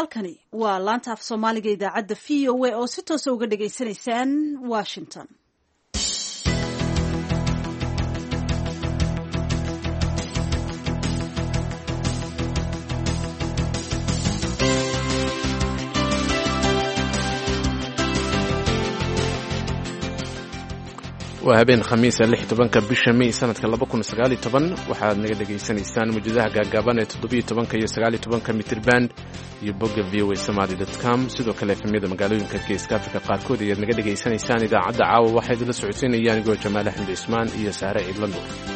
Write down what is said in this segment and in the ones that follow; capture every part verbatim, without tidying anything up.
halkani waa laanta af soomaaliga idaacadda v o a oo si toosa uga dhagaysanaysaan Washington. waa habeen khamiisa lix iyo tobanka bisha May sanadka laba kun iyo sagaal iyo toban waxaad naga dhageysanaysaan muujadaha gaagaaban ee toddoba iyo tobanka iyo sagaal iyo tobanka mitir band iyo bogga v o a somali dot com sidoo kale efemyada magaalooyinka geeska Afrika qaarkood ayaad naga dhageysanaysaan. idaacadda caawa waxay idinla socodsiinayaan anigoo Jamaal Axmed Ismaan iyo Saare Ciidlando.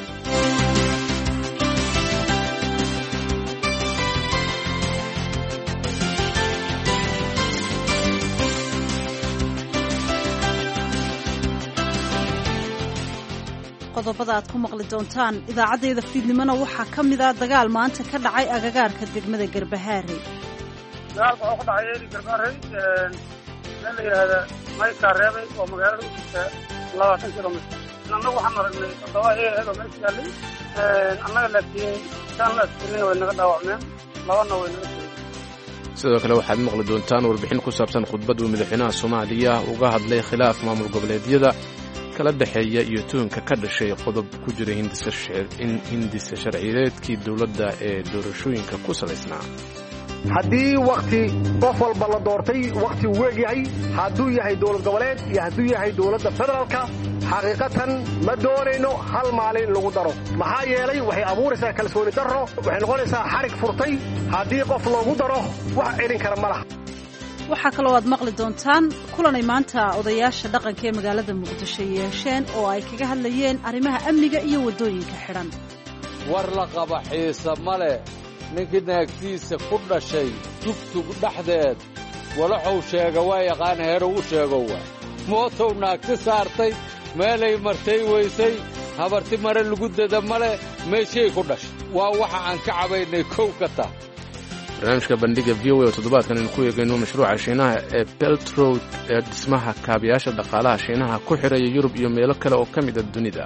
qodobada aad ku maqli doontaan idaacadeeda fiidnimona waxaa ka mid ah dagaal maanta ka dhacay agagaarka degmada Garbahaare. dagaalka oo ka dhacay Garbahaare ee la yiraahdo Mayka Reebay oo magaalada u jirta labaatan kiiloomitir. Annagu waxaan aragnay toddoba eeyahay oo meesha galay ee annaga laakiin tan la isticmaalay way naga dhaawacmeen labana way naga soo. sidoo kale waxaad maqli doontaan warbixin ku saabsan khudbad uu madaxweynaha Soomaaliya uga hadlay khilaaf maamul goboleedyada kala dhaxeeya iyo tuunka ka dhashay qodob ku jira hindisa sharciyeedkii dawladda ee doorashooyinka ku salaysnaa. haddii waqti qof walba la doortay waqti uu weegyahay hadduu yahay dowlad goboleed iyo hadduu yahay dowladda federaalka xaqiiqatan ma doonayno hal maalin lagu daro maxaa yeelay waxay abuuraysaa kalsooni darro waxay noqonaysaa xarig furtay haddii qof loogu daro wax celin kara ma laha. waxaa kaloo aad maqli doontaan kulanay maanta odayaasha dhaqanka ee magaalada Muqdisho yeesheen oo ay kaga hadlayeen arrimaha amniga iyo wadooyinka xiran. war la qaba xiisa male ninkii naagtiisa ku dhashay tugtug dhexdeed walaxuu sheega waa yaqaan heeru u sheego waa mootow naagti saartay meelay martay weysay habarti mare lagu dada male meeshay ku dhashay waa waxa aan ka cabaynay kow ka taa. barnaamijka bandhiga v o a oo toddobaadkan aynu ku eegayno mashruuca Shiinaha ee Belt Road ee dhismaha kaabayaasha dhaqaalaha Shiinaha ku xiraya Yurub iyo meelo kale oo ka mid ah dunida.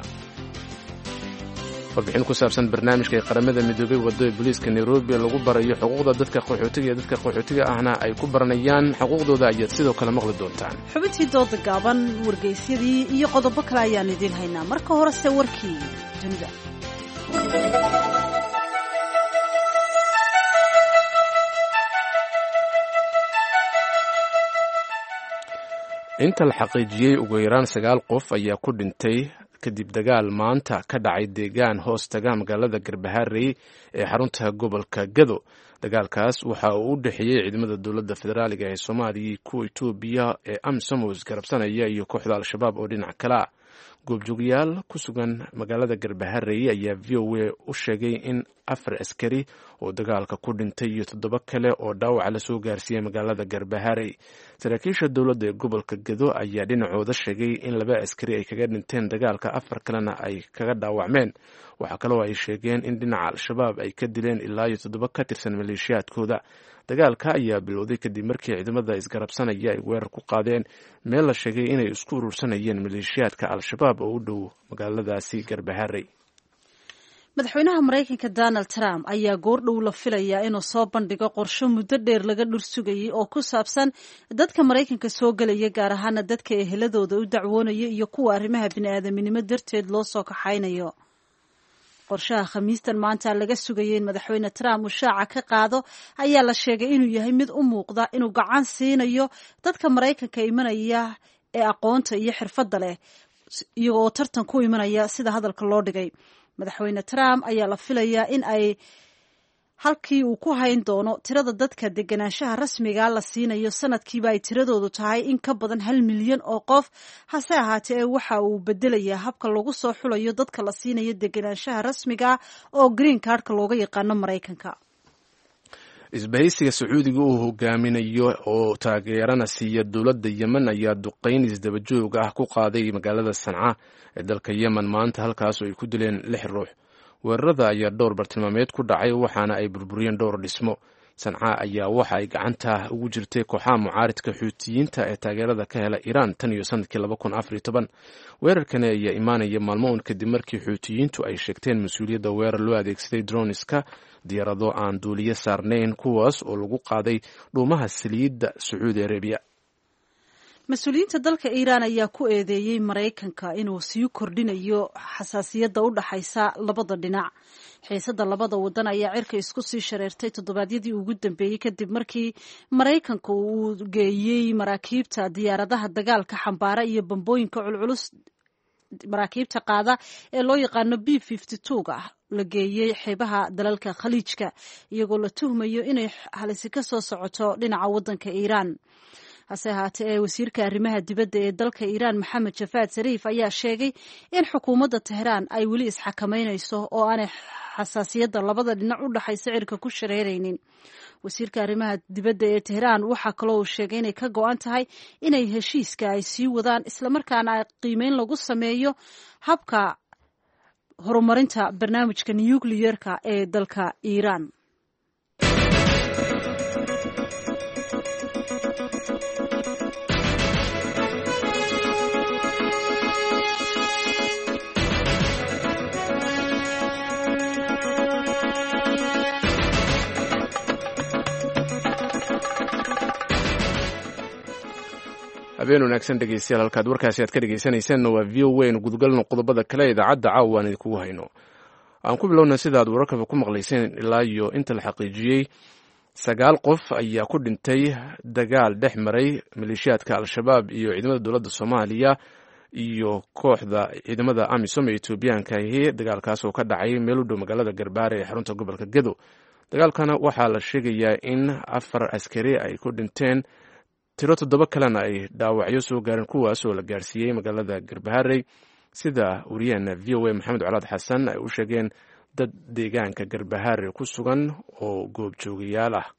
warbixin ku saabsan barnaamijka ee qaramada midoobay wadada booliiska Nairobi lagu barayo xuquuqda dadka qaxootiga iyo dadka qaxootiga ahna ay ku baranayaan xuquuqdooda ayaad sidoo kale maqli doontaan. xubintii dooda gaaban wargeysyadii iyo qodobo kale ayaan idin haynaa. marka hore se warkii dunida. inta la xaqiijiyey ugu yaraan sagaal qof ayaa ku dhintay kadib dagaal maanta ka dhacay deegaan hoostaga magaalada Garbahaare ee xarunta gobolka Gado. dagaalkaas waxa uu u dhexeeyay ciidamada dowladda federaaliga ee Soomaaliya iyo kuwa Itoobiya ee AMISOM garabsanaya iyo kooxda Al-Shabaab oo dhinac kale ah. goobjoogayaal ku sugan magaalada Garbahaare ayaa v o a u sheegay in afar askari oo dagaalka ku dhintay iyo toddoba kale oo dhaawac la soo gaarsiiyay magaalada Garbahaare. saraakiisha dowladda ee gobolka Gado ayaa dhinacooda sheegay in laba askari ay kaga dhinteen dagaalka, afar kalena ay kaga dhaawacmeen. waxaa kaloo ay sheegeen in dhinaca Al-Shabaab ay ka dileen ilaa iyo toddoba ka tirsan maleeshiyaadkooda. dagaalka ayaa bilowday kadib markii ciidamada isgarabsanaya ay weerar ku qaadeen meel la sheegay inay isku urursanayeen maleeshiyaadka Al-Shabaab oo u dhow magaaladaasi Garbahaare. madaxweynaha Mareykanka Donald Trump ayaa goordhow la filayaa inuu soo bandhigo qorshe muddo dheer laga dhur sugayay oo ku saabsan dadka Mareykanka soo galaya, gaar ahaan dadka eheladooda u dacwoonaya iyo kuwa arrimaha bini'aadamnimo darteed loo soo kaxaynayo. qorshaha khamiistan maanta laga sugayay in madaxweyne Trump uu shaaca ka qaado ayaa la sheegay inuu yahay mid u muuqda inuu gacan siinayo dadka Mareykanka imanaya ee aqoonta iyo xirfadda leh iyagoo tartan ku imanaya sida hadalka loo dhigay. madaxweyne Trump ayaa la filayaa in ay halkii uu ku hayn doono tirada dadka deganaanshaha rasmiga la siinayo sanadkiiba ay tiradoodu tahay in ka badan hal milyan oo qof. hase ahaatee waxa uu bedelayaa habka lagu soo xulayo dadka la siinayo deganaanshaha rasmiga oo green cardka looga yaqaano Mareykanka. isbahaysiga Sacuudiga uu hogaaminayo oo taageerana siiya dowladda Yemen ayaa duqeyn isdabajoog ah ku qaaday magaalada Sanca ee dalka Yemen maanta, halkaas oo ay ku dileen lix ruux. weerarada ayaa dhowr bartilmaameed ku dhacay waxaana ay burburiyeen dhowr dhismo. sanca ayaa waxa ay gacanta ugu jirtay kooxaha mucaaridka xuutiyiinta ee taageerada ka hela iiraan tan iyo sanadkii laba kun afar iyo toban weerarkani ayaa imaanaya maalmo un kadib markii xuutiyiintu ay sheegteen mas-uuliyadda weerar loo adeegsaday droniska diyaarado aan duuliyo saarnayn kuwaas oo lagu qaaday dhuumaha saliidda sacuudi arabiya mas-uuliyiinta dalka iiraan ayaa ku eedeeyey maraykanka inuu sii kordhinayo xasaasiyadda u dhaxaysa labada dhinac xiisadda labada wadan ayaa cirka isku sii shareertay toddobaadyadii ugu dambeeyey kadib markii maraykanka uu geeyey maraakiibta diyaaradaha dagaalka xambaara iyo bambooyinka culculus maraakiibta qaada ee loo yaqaano b fifty two ga la geeyey xeebaha dalalka khaliijka iyagoo la tuhmayo inay halisi ka soo socoto dhinaca wadanka iiraan hase ahaatee ee wasiirka arrimaha dibadda ee dalka iiraan maxamed jafaad sariif ayaa sheegay in xukuumadda tehraan ay weli isxakamaynayso oo aanay xasaasiyadda labada dhinac u dhaxaysa cirka ku shareeraynin wasiirka arrimaha dibadda ee tehraan waxaa kaloo uu sheegay inay ka go-an tahay inay heshiiska ay sii wadaan islamarkaana qiimeyn lagu sameeyo habka horumarinta barnaamijka nucliyerka ee dalka iiraan. habeen wanaagsan dhegeystayaal halkaad warkaasi aad ka dhegeysanaysaanna waa v o a nu gudgalno qodobada kale idaacadda caawa aan idinkugu hayno aan ku bilowna sida aad wararkaba ku maqlayseen ilaa iyo inta la xaqiijiyey sagaal qof ayaa ku dhintay dagaal dhex maray maleeshiyaadka al-shabaab iyo ciidamada dowladda soomaaliya iyo kooxda ciidamada amisom ee etoobiyaanka ahi dagaalkaas oo ka dhacay meel u dhow magaalada garbaare ee xarunta gobolka gedo dagaalkana waxaa la sheegayaa in afar askari ay ku dhinteen tiro toddoba kalena ay dhaawacyo soo gaareen kuwaas oo la gaarsiiyey magaalada garbaharey sida wariyaheena v o a maxamed colaad xasan ay u sheegeen dad deegaanka garbaharey ku sugan oo goobjoogayaal ah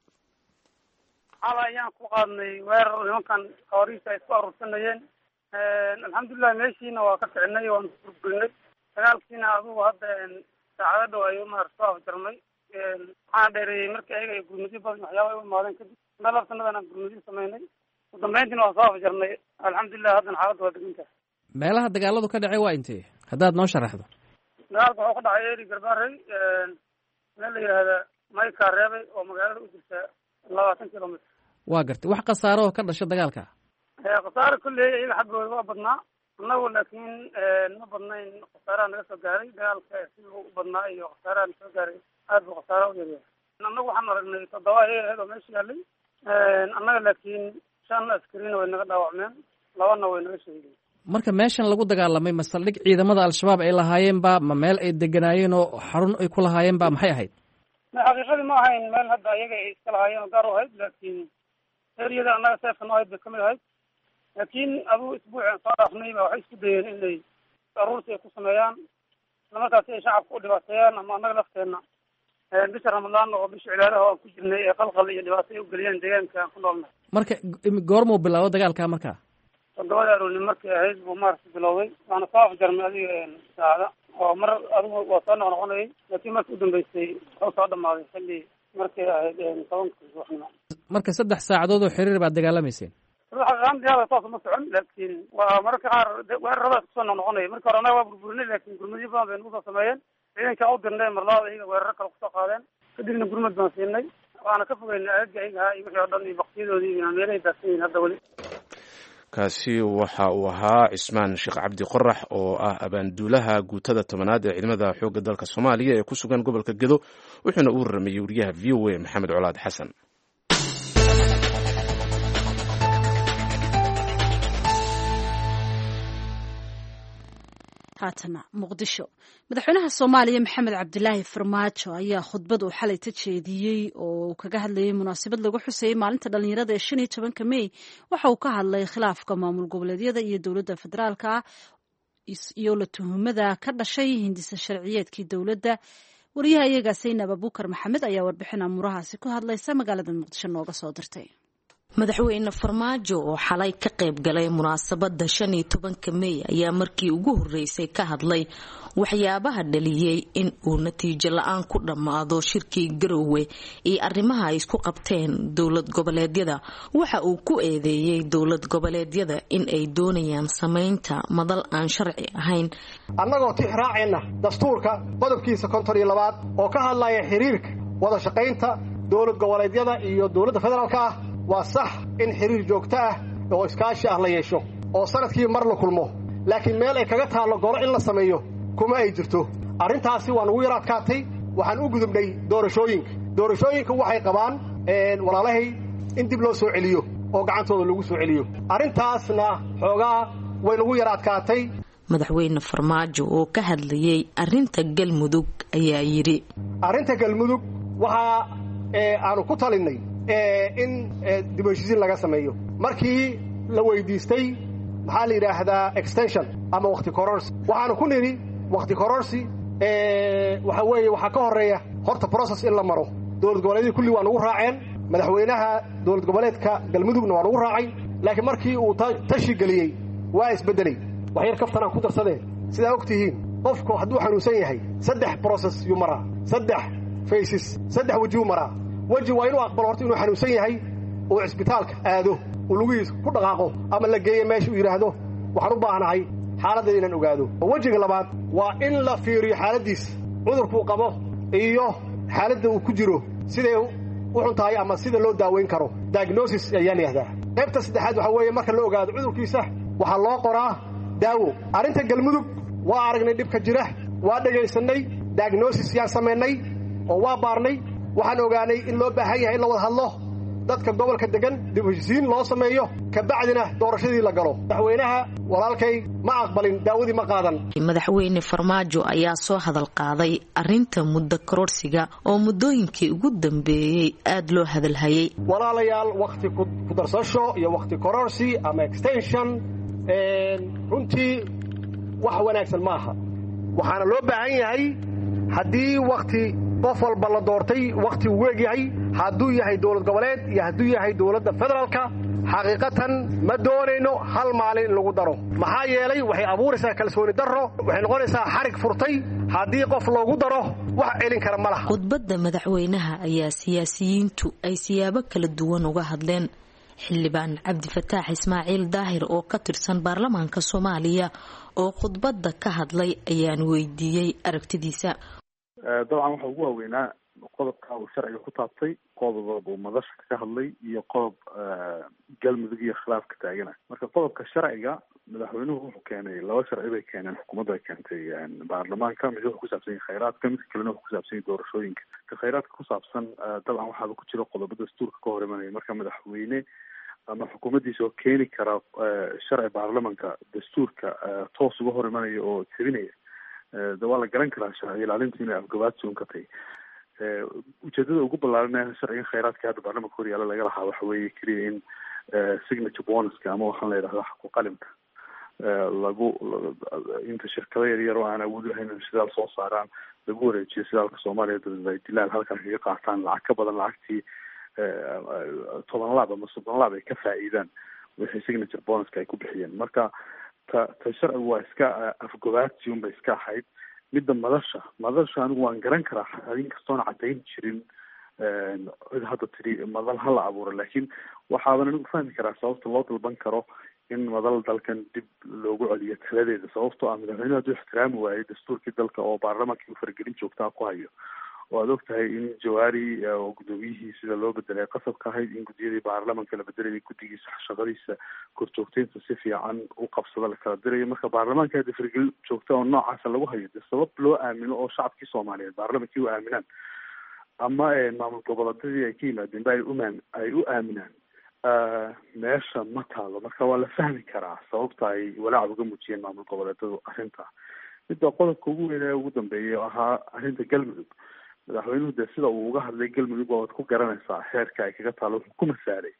xala ayaan ku qaadnay weerar nimankan kaoriisa ay isku aruursanayeen alxamdulilah meeshiina waa ka kicinay waan burburinay dagaalkiina adugu hadda saacado dhow ay maar soo afjarmay waxaan dheereeyey markii ayaga ay gurmudyo badan waxyaaba ay u imaadeen kadib meel labsanadan aan gurmudyo samaynay udambeyntiina waan soo afjarnay alxamdulilah haddana xaaladda waa degan tahay meelaha dagaaladu ka dhacay waa intee haddaad noo sharaxdo dagaalka wuxuu ka dhacay eri garbaarey meel la yidhaahda mayka reebay oo magaalada u jirta labaatan kilomitr waa gartay wax khasaaro oo ka dhasha dagaalka khasaare kolley iyaga xaggooda waa badnaa annagu laakiin ma badnayn khasaaraha naga soo gaaray dagaalka siduu u badnaa iyo khasaaraha na soo gaaray aad buu khasaara u yaryahay annagu waxaan aragnay toddoba eed oo meesha yaalay annaga laakiin shan askarina way naga dhaawacmeen labana way naga sheegeen marka meeshan lagu dagaalamay ma saldhig ciidamada al-shabaab ay lahaayeenba ma meel ay deganaayeen oo xarun ay ku lahaayeenba maxay ahayd ma xaqiiqadii ma ahayn meel hadda ayaga ay iska lahaayeen oo gaar u ahayd laakiin eriyada annaga seefka noo ahayd bay kamid ahayd laakiin adugu isbuuceen soo dhaafnay ba waxay isku dayeen inay aruursi ay ku sameeyaan islamarkaasi ay shacabka u dhibaateeyaan ama annaga lafteenna bisha ramadaan oo bisha cibaadaha aan ku jirnay ee qalqal iyo dhibaato ay u geliyeen deegaanka aan ku noolnahay marka goormuu bilaabo dagaalka marka toddobada aroorni markay ahayd buu maaragta bilowday waana soo afjarnay adiga saacada oo mar adigu waa soo noqnoqonayay laakiin markii u dambeysay wuxuu soo dhamaaday xilli markay ahayd tobanka subaxnimo marka saddex saacadood oo xiriir baad dagaalamayseen xaqiiqaantiyaada saas uma socon laakiin waa mararka qaar weeraradaas kusoo noqnoqonaya marka hore annaga waa burburinay laakiin gurmadyo badan bay nagu soo sameeyeen ciidankaa u dirnay marlaada iyaga weeraro kale kusoo qaadeen kadibna gurmad baan siinay waana ka fogeynay aagga ayaga ahaa iyo wixii o dhan iyo baktiyadoodii iyo meelahay daadsan yihin hadda weli kaasi waxa uu ahaa cismaan sheekh cabdi qorax oo ah abaanduulaha guutada tobanaad ee ciidamada xoogga dalka soomaaliya ee ku sugan gobolka gedo wuxuuna u waramayey wariyaha v o a maxamed colaad xasan haatana muqdisho madaxweynaha soomaaliya maxamed cabdilaahi farmaajo ayaa khudbad uu xalay ta jeediyey oo kaga hadlayay munaasabad lagu xusayey maalinta dhalinyarada ee shan iyo tobanka mey waxa uu ka hadlay khilaafka maamul goboleedyada iyo dowladda federaalka iyo la tuhumada ka dhashay hindisa sharciyeedkii dowladda wariyaha iyaga saynab abukar maxamed ayaa warbixin amurahaasi ku hadlaysa magaalada muqdisho nooga soo dirtay madaxweyne farmaajo oo xalay ka qayb galay munaasabada shan iyo tobanka May ayaa markii ugu horeysay ka hadlay waxyaabaha dhaliyay in uu natiijo la'aan ku dhamaado shirkii Garowe iyo arrimaha ay isku qabteen dowlad goboleedyada. Waxa uu ku eedeeyay dowlad goboleedyada in ay doonayaan sameynta madal aan sharci ahayn. annagoo tixraacayna dastuurka qodobkiisa konton iyo labaad oo ka hadlaya xiriirka wada shaqaynta dowlad goboleedyada iyo dowladda federaalka ah, waa sax in xiriir joogto ah oo iskaashi ah la yeesho oo sanadkii mar la kulmo, laakiin meel ay kaga taalo golo in la sameeyo kuma ay jirto. arrintaasi waan ugu yar adkaatay. waxaan u gudubnay doorashooyinka doorashooyinka waxay qabaan walaalahay in dib loo soo celiyo oo gacantooda lagu soo celiyo. arrintaasna xoogaa way nagu yar adkaatay. madaxweyne farmaajo oo ka hadlayay arrinta Galmudug ayaa yiri arrinta Galmudug waxa aanu ku talinay in dib u heshiisiin laga sameeyo. markii la weydiistay maxaa la yiraahdaa extension ama waqti kororsi, waxaanu ku niri waqti kororsi waxa weeye waxa ka horeeya horta process in la maro. dowlad goboleedyada kulli waa nagu raaceen, madaxweynaha dowlad goboleedka Galmudugna waa nagu raacay, laakiin markii uu tashi galiyay waa isbedelay. wax yar kaftan aan ku darsadeen, sidaa ogtihiin qofku hadduu xanuunsan yahay saddex process yuu maraa, saddex phases, saddex waji uu maraa. waji waa inuu aqbalo horta inuu xanuunsan yahay oo isbitaalka aado oo lugihiisa ku dhaqaaqo ama la geeyo meesha uu yiraahdo waxaan u baahanahay xaaladda inaan ogaado. wajiga labaad waa in la fiiriyo xaaladiisa, cudurkuu qabo iyo xaaladda uu ku jiro siday u xun tahay ama sida loo daaweyn karo, diagnosis ayaa la yiraahdaa. qaybta saddexaad waxa weeye marka la ogaado cudurkiisa waxaa loo qoraa daawo. arrinta Galmudug waa aragnay dhibka jira, waa dhagaysanay, diagnosis yaan samaynay oo waa baarnay. waxaan ogaanay in loo baahan yahay in la wada hadlo, dadka gobolka degan dib u heshiisiin loo sameeyo, ka bacdina doorashadii la galo. madaxweynaha walaalkay ma aqbalin, daawadii ma qaadan. madaxweyne farmaajo ayaa soo hadal qaaday arrinta muddo kororsiga oo muddooyinkii ugu dambeeyay aad loo hadalhayay. walaalayaal, waqti ku darsasho iyo waqti kororsi ama extension runtii wax wanaagsan maaha. waxaana loo baahan yahay haddii waqti qof walba la doortay waqti uu weeg yahay, hadduu yahay dowlad goboleed iyo hadduu yahay dowladda federaalka, xaqiiqatan ma doonayno hal maalin in lagu daro. maxaa yeelay waxay abuuraysaa kalsooni darro, waxay noqonaysaa xarig furtay. haddii qof loogu daro wax celin kara ma laha. khudbadda madaxweynaha ayaa siyaasiyiintu ay siyaabo kala duwan uga hadleen. xildhibaan cabdifataax ismaaciil daahir oo ka tirsan baarlamaanka Soomaaliya oo khudbadda ka hadlay ayaan weydiiyey aragtidiisa. dabcan waxa ugu waaweynaa qodobka uu sharciga ku taabtay, qodob uu madasha ka hadlay iyo qodob Galmudug iyo khilaafka taagana. marka qodobka sharciga madaxweynuhu wuxuu keenay laba sharci bay keeneen, xukuumadda ay keentay baarlamaanka. mid wuxuu ku saabsan yahay khayraadka, mid kalena wuxuu ku saabsan yahay doorashooyinka. ka khayraadka ku saabsan dabcan waxaaba ku jira qodobo dastuurka ka hor imanaya. marka madaxweyne ama xukuumaddiisa oo keeni kara sharci baarlamaanka dastuurka toos uga hor imanaya oo tirinaya, de waa la garan karaa sharci ilaalinta inay afgabaadsoon ka tahay. ujeedada ugu ballaaran sharciga khayraadka hadda baarlamaanka hor yaalla laga lahaa waxa weeye keliya in signature bonuska ama waxaan la yidhahdaa xaqu qalimka lagu inta shirkado yaryar oo aan awood lahayn in sidaal soo saaraan lagu wareejiyo sidaalka Soomaaliya dabadeed ay dilaal halkan kaga qaataan lacag ka badan lacagtii toban laab ama soddon laab ay ka faa'iidaan wixii signature bonuska ay ku bixiyeen. marka ta ta sharcigu waa iska afgobaadsi un bay iska ahayd. midda madasha madasha anigu waan garan karaa arrin kastoona caddayn jirin cid hadda tiri madal ha la abuuro, laakiin waxaaban anigu fahmi karaa sababta loo dalban karo in madal dalkan dib loogu celiyo taladeeda. sababtoo ah madaxweynuhu hadduu ixtiraami waayay dastuurkii dalka oo baarlamaankii u faragelin joogtaa ku hayo, oo aad og tahay in jawaari oo guddoomiyihii sida loo bedelay qasabka ahayd in guddiyadii baarlamaanka la bedelayay, guddigiisa shaqadiisa korjoogteynta si fiican u qabsada la kala dirayo. marka baarlamaanka hadda faragelin joogta oo noocaasa lagu hayo, de sabab loo aamino oo shacabkii Soomaaliyeed baarlamaankii u aaminaan ama maamul goboleedyadii ay ka yimaadeen ba ay u ay u aaminaan meesha ma taalo. marka waa la fahmi karaa sababta ay walaac uga muujiyeen maamul goboleedyadu arrinta. midda qodobka ugu weyn ee ugu dambeeyay oo ahaa arrinta Galmudug, madaxweynuhu dee sida uu uga hadlay Galmudug waad ku garanaysaa xeerka ay kaga taalo. wuxuu ku masaalay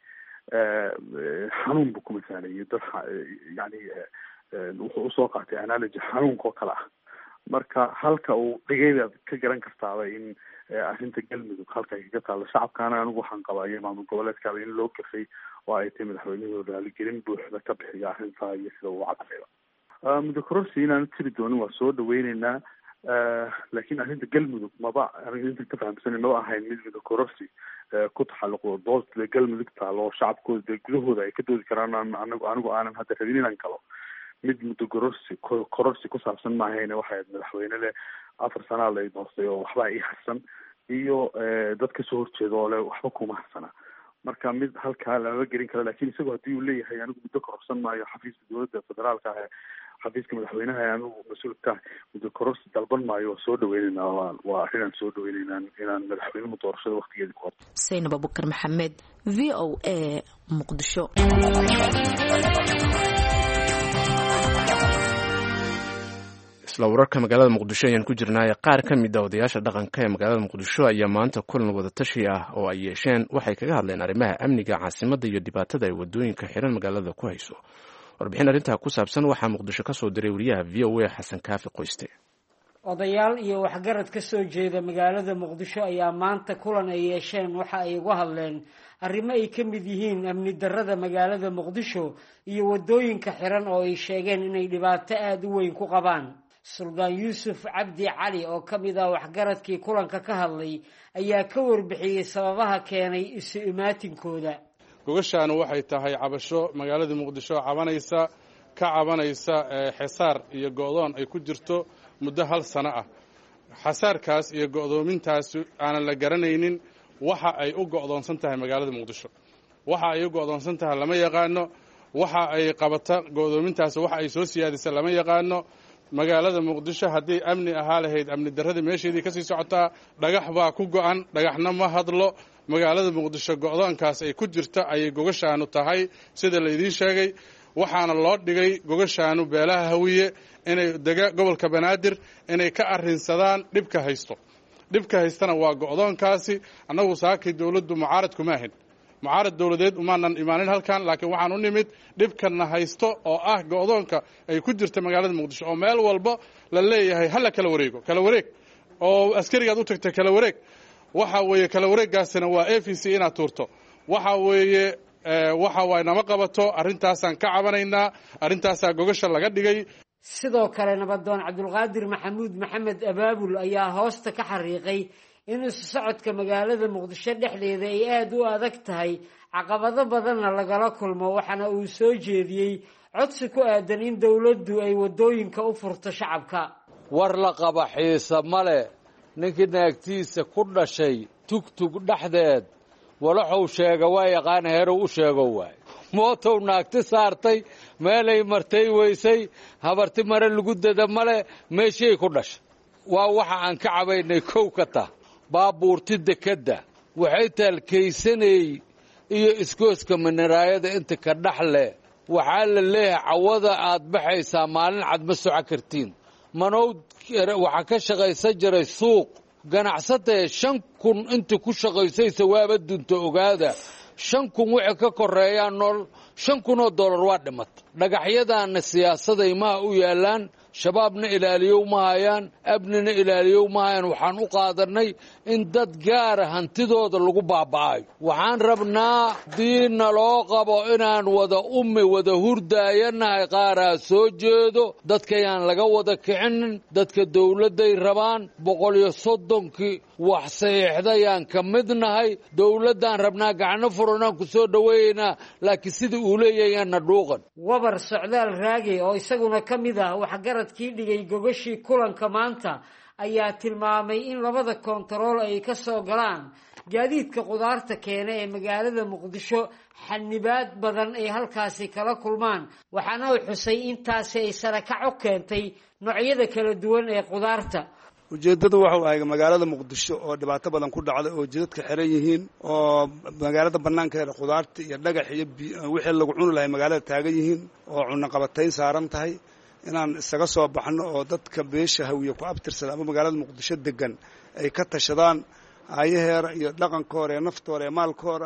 xanuun buu ku masaalay dad yani wuxuu usoo qaatay analogy xanuunka oo kale ah marka halka uu dhigaydaad ka garan kartaaba in arrinta galmudug halka ay kaga taalo shacabkaana anigu waxaan qabaa iyo maamul goboleedkaaba in loo gafay oo ay tahay madaxweynahooda raaligelin buuxda ka bixiya arrintaa iyo sida uu cadayba muddo kororsi inaanu tiri doonin waa soo dhaweyneynaa laakiin arrinta galmudug maba aniga intan ka fahamsana maba ahayn mid muddo kororsi ku taxalluqdo doodda galmudug taalo oo shacabkooda dee gudahooda ay ka doodi karaan anigu anigu aanan hadda rabin inaan galo mid muddo kororsi kororsi ku saabsan maahayne waxay ahayd madaxweyne leh afar sanaa la doortay oo waxba ii harsan iyo dad kasoo horjeeda oo le waxba kuma harsana marka mid halkaa lama gelin karo lakin isagoo haddii uu leeyahay anigu muddo kororsan maayo xafiiska dowladda federaalka ah xafiiska madaxweynaha anigu mas-uulka muddo kororsi dalban maayo waa soo dhaweyneynaa waa arrin aan soo dhaweyneynaa inaan madaxweynuhu doorashada waktigeeda ku horto. Saynab Abubakar Maxamed, V O A, Muqdisho. isla wararka magaalada muqdisho ayaan ku jirnaaye qaar ka mid a odayaasha dhaqanka ee magaalada muqdisho ayaa maanta kulan wadatashi ah oo ay yeesheen waxay kaga hadleen arrimaha amniga caasimadda iyo dhibaatada ay wadooyinka xiran magaalada ku hayso. warbixin arrintaa ku saabsan waxaa muqdisho ka soo diray wariyaha V O A xasan kaafi qoyste. odayaal iyo waxgarad ka soo jeeda magaalada muqdisho ayaa maanta kulan ay yeesheen waxa ay uga hadleen arrimo ay ka mid yihiin amni darrada magaalada muqdisho iyo wadooyinka xiran oo ay sheegeen inay dhibaato aada u weyn ku qabaan. suldaan yuusuf cabdi cali oo ka mid ah waxgaradkii kulanka ka hadlay ayaa ka warbixiyey sababaha keenay isu imaatinkooda. gogashaanu waxay tahay cabasho magaalada muqdisho cabanaysa ka cabanaysa xisaar iyo go'doon ay ku jirto muddo hal sano ah. xasaarkaas iyo go'doomintaas aanan la garanaynin waxa ay u go'doonsan tahay magaalada muqdisho. waxa ay u go'doonsan tahay lama yaqaano, waxa ay qabata go'doomintaas waxa ay soo siyaadisa lama yaqaano. magaalada muqdisho haddii amni ahaa lahayd amni darradii meesheedii kasii socotaa. dhagax baa ku go'an, dhagaxna ma hadlo. magaalada muqdisho go'doonkaas ay ku jirta ayay gogashaanu tahay sida laydiin sheegay. waxaana loo dhigay gogashaanu beelaha hawiye inay dega gobolka banaadir inay ka arrinsadaan dhibka haysto. dhibka haystana waa go'doonkaasi. annagu saakay dowladdu mucaarad kuma ahin, mucaarad dowladeed umaanan imaanin halkan, laakiin waxaan u nimid dhibkana haysto oo ah go'doonka ay ku jirta magaalada muqdisho oo meel walba la leeyahay hala kala wareego, kala wareeg oo askarigaad u tagtay kala wareeg. waxa weeye kala wareeggaasina waa A V C inaad tuurto. waxa weeye waxa waay nama qabato, arrintaasaan ka cabanaynaa, arrintaasaa gogasha laga dhigay. sidoo kale nabadoon cabdulqaadir maxamuud maxamed abaabul ayaa hoosta ka xariiqay in isu socodka magaalada muqdisho dhexdeeda ay aada u adag tahay, caqabado badanna lagala kulmo. waxaana uu soo jeediyey codsi ku aadan in dowladdu ay wadooyinka u furto shacabka. war la qaba xiisa male, ninkii naagtiisa ku dhashay tugtug dhexdeed walaxuu sheega waa yaqaana herow u sheego waay. mootow naagti saartay meelay martay weysay, habarti mare lagu dada male, meeshay ku dhashay. waa waxa aan ka cabaynay kow ka tah baabuurti dekedda waxay taalkaysanay iyo iskooska miniraayada inta ka dhaxle. waxaa la leeyahay cawada aad baxaysaa maalin cad ma soco kartiin. manowd waxaa ka shaqaysan jiray suuq ganacsatee shan kun inta ku shaqaysaysa waaba dunta ogaada. shan kun wixii ka koreeyaan nool shan kun oo dollar waa dhimata. dhagaxyadaana siyaasaday maha u yaalaan, shabaabna ilaaliyow ma hayaan, abnina ilaaliyow ma hayaan. waxaan u qaadanay in dad gaara hantidooda lagu baaba'ayo. waxaan rabnaa haddii naloo qabo inaan wada ummi wada hurdaayanahay qaaraa soo jeedo, dadkayaan laga wada kicinin. dadka dowladday rabaan boqol iyo soddonkii wax saxiixdayaan ka mid nahay. dowladdaan rabnaa gacno furanaan ku soo dhoweeyeynaa, laakiin sida uu leeyahay yaanna dhuuqan. wabar socdaal raage oo isaguna ka mid ah waxgaradkii dhigay gogashii kulanka maanta ayaa tilmaamay in labada koontarool ay ka soo galaan gaadiidka qudaarta keena ee magaalada muqdisho xanibaad badan ay halkaasi kala kulmaan. waxaana uu xusay intaasi ay sarakac u keentay noocyada kala duwan ee qudaarta. ujeeddadu waxau ahay magaalada muqdisho oo dhibaato badan ku dhacday oo jidadka xiran yihiin, oo magaalada bannaankeeda khudaarta iyo dhagax iyo wixii lagu cuni lahay magaalada taagan yihiin, oo cunaqabatayn saaran tahay. inaan isaga soo baxno oo dadka beesha hawiye ku abtirsada ama magaalada muqdisho degan ay ka tashadaan aayaheera iyo dhaqankooda iyo naftooda iyo maalkooda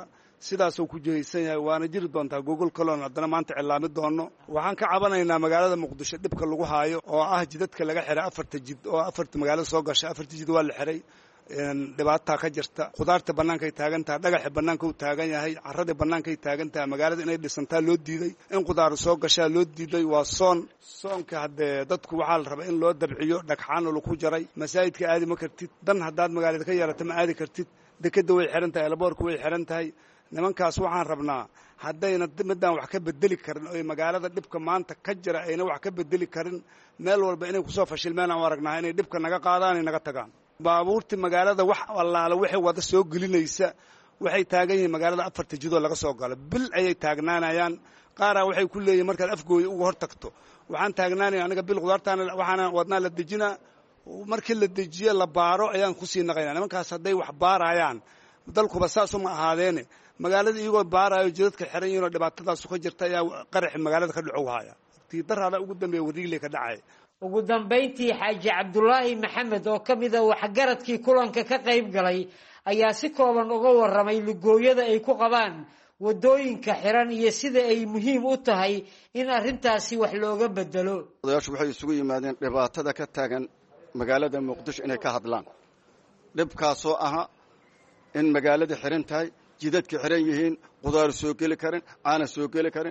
sidaasuu ku jihaysan yahay waana jiri doontaa gogol kalon haddana maanta cilaami doono waxaan ka cabanaynaa magaalada muqdisho dhibka lagu haayo oo ah jidadka laga xiray afarta jid oo afarta magaalada soo gashay afarta jid waa la xiray dhibaataa ka jirta khudaarta bannaankay taagan tahay dhagaxa bannaanka u taagan yahay carradii bannaankay taagan tahay magaalada inay dhisantaa loo diiday in khudaaru soo gashaa loo diiday waa soon soonka haddee dadku waxaa la rabaa in loo dabciyo dhagxaana lagu jaray masaajidka aadi ma kartid dan haddaad magaalada ka yeelata ma aadi kartid dekeda way xihan tahay elaboorka way xihan tahay nimankaas waxaan rabnaa haddayna midaan wax ka bedeli karin oy magaalada dhibka maanta ka jira ayna wax ka bedeli karin meel walba inay kusoo fashilmeen aan aragnaa inay dhibka naga qaadaan ay naga tagaan baabuurtii magaalada wax allaala waxay wada soo gelinaysa waxay taagan yihiin magaalada afarta jidoo laga soo galo bil ayay taagnaanayaan qaaraa waxay ku leeyihin markaad afgooya uga hor tagto waxaan taagnaanaya aniga bil khudaartaana waxaana wadnaa la dejinaa markii la dejiye la baaro ayaan kusii naqaynaa nimankaas hadday wax baarayaan dalkuba saasuma ahaadeene magaalada iyagoo baaraayo jidadka xiran yihiin oo dhibaatadaasu ka jirta ayaa qaraxi magaalada ka dhacow haya tii daraada ugu dambeeya wariigle ka dhacay ugu dambayntii xaaji cabdulaahi maxamed oo ka mida waxgaradkii kulanka ka qayb galay ayaa si kooban uga warramay lugooyada ay ku qabaan wadooyinka xiran iyo sida ay muhiim u tahay in arrintaasi wax looga bedelo odayaashu waxay isugu yimaadeen dhibaatada ka taagan magaalada muqdisho inay ka hadlaan dhibkaasoo aha in magaalada xiran tahay jidadka xiran yihiin qudaar soo geli karin caana soo geli karin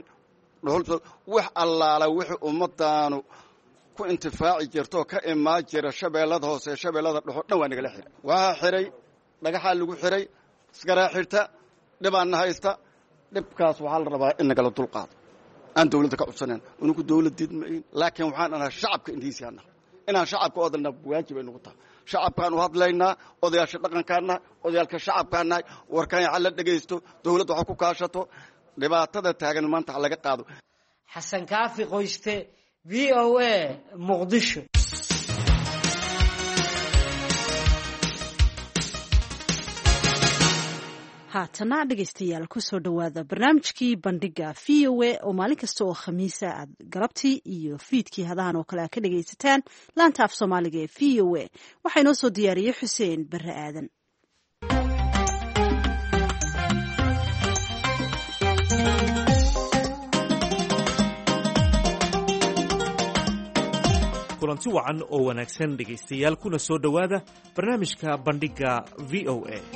wax allaala wixii ummadaanu ku intifaaci jirto ka imaan jira shabeellada hoose shabeellada dhexe dhan waa nagala xiray waxaa xiray dhagaxaa lagu xiray iskaraa xirta dhibaanna haysta dhibkaas waxaa la rabaa in nagala dulqaado aan dawladda ka codsaneyn unugu dawlad diidmayn laakiin waxaan anahay shacabka indhiisiyaana inaan shacabka u hadalnaa waajib ay nagu tahay shacabkaan u hadlaynaa odayaasha dhaqankaannahay odayaalka shacabkaannahay warkaan hala dhegaysto dawladda waxa ku kaashato dhibaatada taagan maanta ha laga qaado xasan kaafi qoyste v o a muqdisho haatana dhegaystayaal kusoo dhowaada barnaamijkii bandhiga v o a oo maalin kasta oo khamiisa aad galabtii iyo fiidkii hadahan oo kale aad ka dhagaysataan laanta af soomaaliga ee v o a waxaa inoo soo diyaariyey xuseen barre aadan kulanti wacan oo wanaagsan dhegaystayaal kuna soo dhowaada barnaamijka bandhiga v o a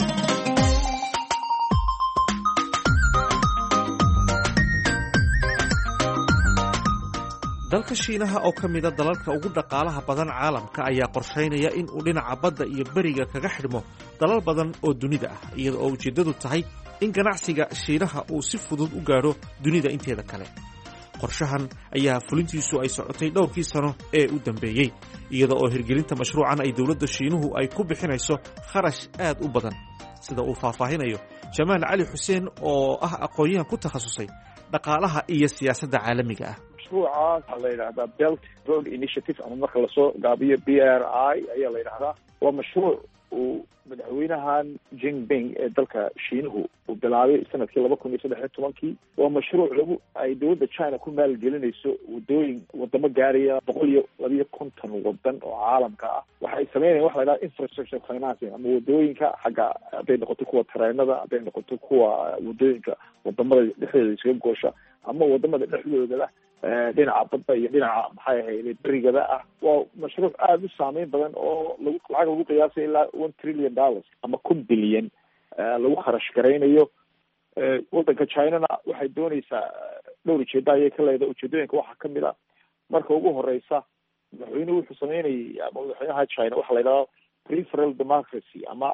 dalka shiinaha oo ka mida dalalka ugu dhaqaalaha badan caalamka ayaa qorshaynaya in uu dhinaca badda iyo beriga kaga xidhmo dalal badan oo dunida ah iyada oo ujeeddadu tahay in ganacsiga shiinaha uu si fudud u gaadho dunida inteeda kale qorshahan ayaa fulintiisu ay socotay dhowrkii sano ee u dambeeyey iyada oo hirgelinta mashruucan ay dowladda shiinuhu ay ku bixinayso kharash aad u badan sida uu faahfaahinayo jamaal cali xuseen oo ah aqoon-yahan ku takhasusay dhaqaalaha iyo siyaasadda caalamiga ah mashruuca waxaa la yidhahdaa belt road initiative ama marka lasoo gaabiyo b r i ayaa la yidhahdaa waa mashruuc uu madaxweynahan jinping ee dalka shiinuhu uu bilaabay sanadkii laba kun iyo saddex iyo tobankii waa mashruuc lagu ay dowladda china ku maalgelinayso wadooyin wadamo gaaraya boqol iyo labiyo konton wadan oo caalamka ah waxay sameynayan waxa la yidhahda infrastructure financing ama wadooyinka xagga hadday noqoto kuwa tareenada hadday noqoto kuwa wadooyinka wadamada dhexdooda iskaga goosha ama wadamada dhexdoodaba dhinaca badda iyo dhinaca maxay ahayd berigada ah waa mashruuc aada u saameyn badan oo lagu lacag lagu qiyaasay ilaa one trillion dollars ama kun bilyan lagu kharash garaynayo wadanka chinana waxay dooneysaa dhowr ujeeda ayay ka leedahay ujeedooyinka waxaa kamid a marka ugu horeysa madaxweynuhu wuxuu sameynayay ama madaxweynaha china waxaa la yidhahda preferal democracy ama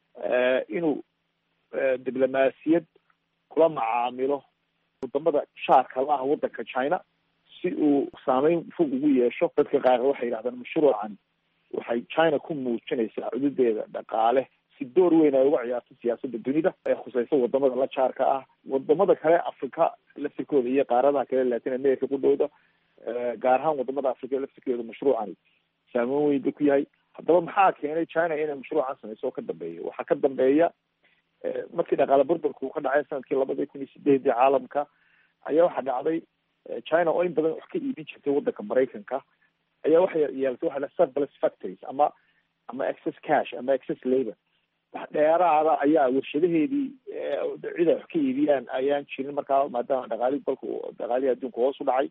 inuu diblomaasiyad kula macaamilo wadamada shaarka la ah wadanka china si uu saameyn fog ugu yeesho dadka qaar waxay yidhahdaan mashruucan waxay china ku muujinaysaa cududeeda dhaqaale si door weyn ay uga ciyaarto siyaasadda dunida ee khuseysa wadamada la jaarka ah wadamada kale africa laftirkooda iyo qaaradaha kale latin america ku dhowda gaar ahaan wadamada africa laftirkooda mashruucani saameyn weyn ba ku yahay haddaba maxaa keenay china inay mashruucan sameyso oo ka dambeeya waxaa ka dambeeya markii dhaqaale burburka uu ka dhacay sanadkii labadii kun iyo sideedii caalamka ayaa waxaa dhacday china oo in badan wax ka iibin jirtay wadanka maraykanka ayaa waxay yeelatay waxa la surplus factories ama ama excess cash ama excess labor wax dheeraada ayaa warshadaheedii cid ay wax ka iibiyaan ayaan jirin markaa maadaama dhaqaalihii dalku dhaqaalihii adduunka hoos u dhacay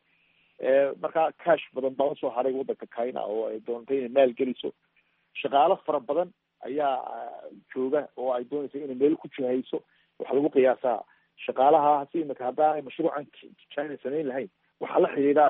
markaa cash badan baa usoo haray waddanka China oo ay doontay inay maal geliso shaqaalo fara badan ayaa jooga oo ay doonaysa inay meel ku jihayso waxaa lagu qiyaasaa shaqaalaha si imika haddaan mashruucan China samayn lahayn waxaa la xidhiidha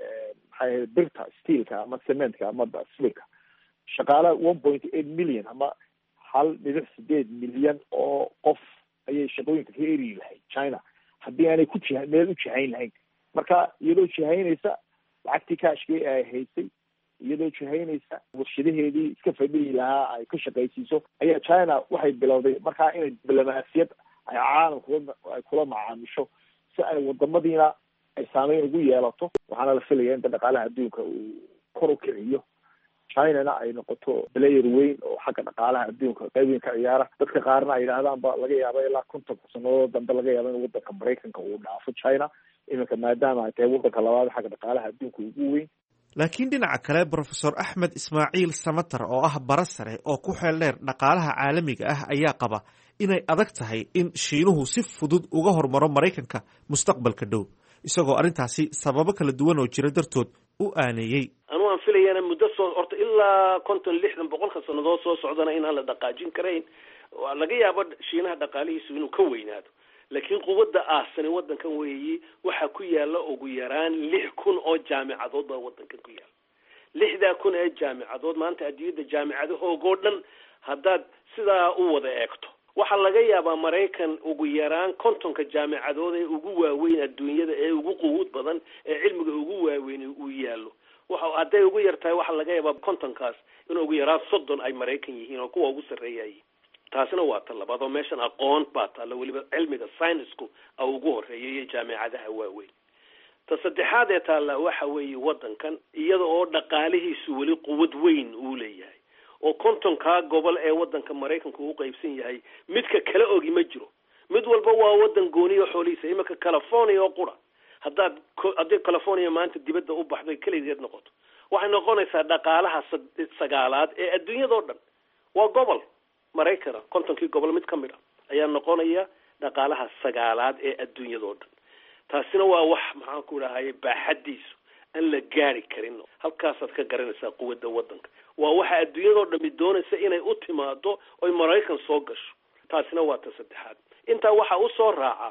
maxay birta steelka ama cementka ama silka shaqaala one point eight million ama hal dhibic sideed milyan oo qof ayay shaqooyinka ka eri lahayd China haddii aanay ku jiha meel u jihayn lahayn marka iyadoo jihaynaysa lacagtii kaashkii ay haysay iyadoo jihaynaysa warshadaheedii iska fadhiyi lahaa ay ka shaqaysiiso ayaa China waxay bilowday markaa inay diblomaasiyad ay caalamka ay kula macaamisho si ay wadamadiina ay saameyn ugu yeelato waxaana la filaya inta dhaqaalaha adduunka uu kor u kiciyo China ay noqoto player weyn oo xagga dhaqaalaha adduunka qayb weyn ka ciyaara dadka qaarna ay yiraahdaan ba laga yaabo ilaa konton sanadood dambe laga yaabo in waddanka Mareykanka uu dhaafo China iminka maadaama ay tahay waddanka labaad xagga dhaqaalaha adduunka ugu weyn laakiin dhinaca kale Professor Axmed Ismaaciil Samatar oo ah bara sare oo ku xeel dheer dhaqaalaha caalamiga ah ayaa qaba inay adag tahay in Shiinuhu si fudud uga hormaro Mareykanka mustaqbalka dhow isagoo arrintaasi sababo kala duwan oo jira dartood u aaneeyay anu aan filayana muddo soo horta ilaa konton lixdan boqolka sanadood soo socdana inaan la dhaqaajin karayn waa laga yaabo Shiinaha dhaqaalihiisu inuu ka weynaado laakiin quwadda aasani waddankan weeyi waxaa ku yaala ugu yaraan lix kun oo jaamicadood baa waddankan ku yaala lixdaa kun ee jaamicadood maanta adduunyada jaamicadahoogoo dhan haddaad sidaa u wada eegto waxaa laga yaabaa Mareykan ugu yaraan kontonka jaamicadood ee ugu waaweyn adduunyada ee ugu quwad badan ee cilmiga ugu waaweyn uu yaalo waxa hadday ugu yartahay waxa laga yaabaa kontonkaas in ugu yaraan soddon ay Mareykan yihiin oo kuwa ugu sarreeyay taasina waa talabaad oo meeshan aqoon baa taala waliba cilmiga science-ku oo ugu horeeyay jaamicadaha waaweyn ta saddexaad ee taala waxa weeye waddankan iyada oo dhaqaalihiisu wali quwad weyn uu leeyahay oo kontonka gobol ee waddanka Mareykanku uu qaybsan yahay midka kala ogi ma jiro mid walba waa waddan gooniyo xoolihiisa imika California oo qura haddaad hadii California maanta dibadda u baxday kaligeed noqoto waxay noqonaysaa dhaqaalaha sagaalaad ee adduunyada oo dhan waa gobol Mareykan kontonkii gobol mid kamid ah ayaa noqonaya dhaqaalaha sagaalaad ee adduunyada oo dhan taasina waa wax maxaan ku rahay baaxadiisu aan la gaari karin halkaas aad ka garanaysaa quwadda waddanka waa waxa adduunyada oo dhan doonaysa inay u timaado oo Mareykan soo gasho taasina waa ta saddexaad inta waxa u soo raaca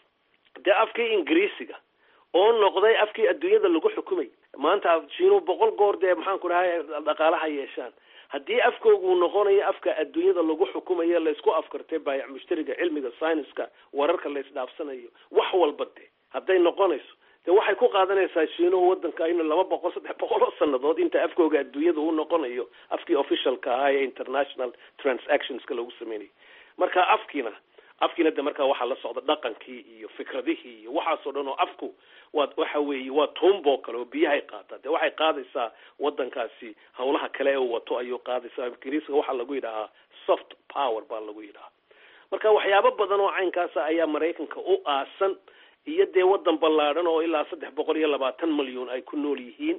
de afkii Ingiriisiga oo noqday afkii adduunyada lagu xukumay maanta Shiinu boqol goor de maxaan ku rahay dhaqaalaha yeeshaan haddii afkoogu uu noqonayo afka adduunyada lagu xukumayo la isku afkartay baayac mushtariga cilmiga science-ka wararka la isdhaafsanayo wax walba de hadday noqonayso de waxay ku qaadanaysaa Shiinuhu waddanka inuu laba boqol saddex boqol oo sanadood inta afkooga adduunyada uu noqonayo afkii officialka ahaa ee international transactionska lagu sameeyay marka afkiina afkiina de marka waxa la socda dhaqankii iyo fikradihii iyo waxaas oo dhan oo afku waa waxa weeye waa tuumbo kale oo biyaha qaata de waxay qaadaysaa waddankaasi hawlaha kale ee wato ayuu qaadaysaa Ingiriiska waxa lagu yiraahdaa soft power baa lagu yiraahdaa marka waxyaabo badan oo caynkaas ayaa Mareykanka u aasan iyo de waddan ballaaran oo ilaa saddex boqol iyo labaatan milyan ay ku nool yihiin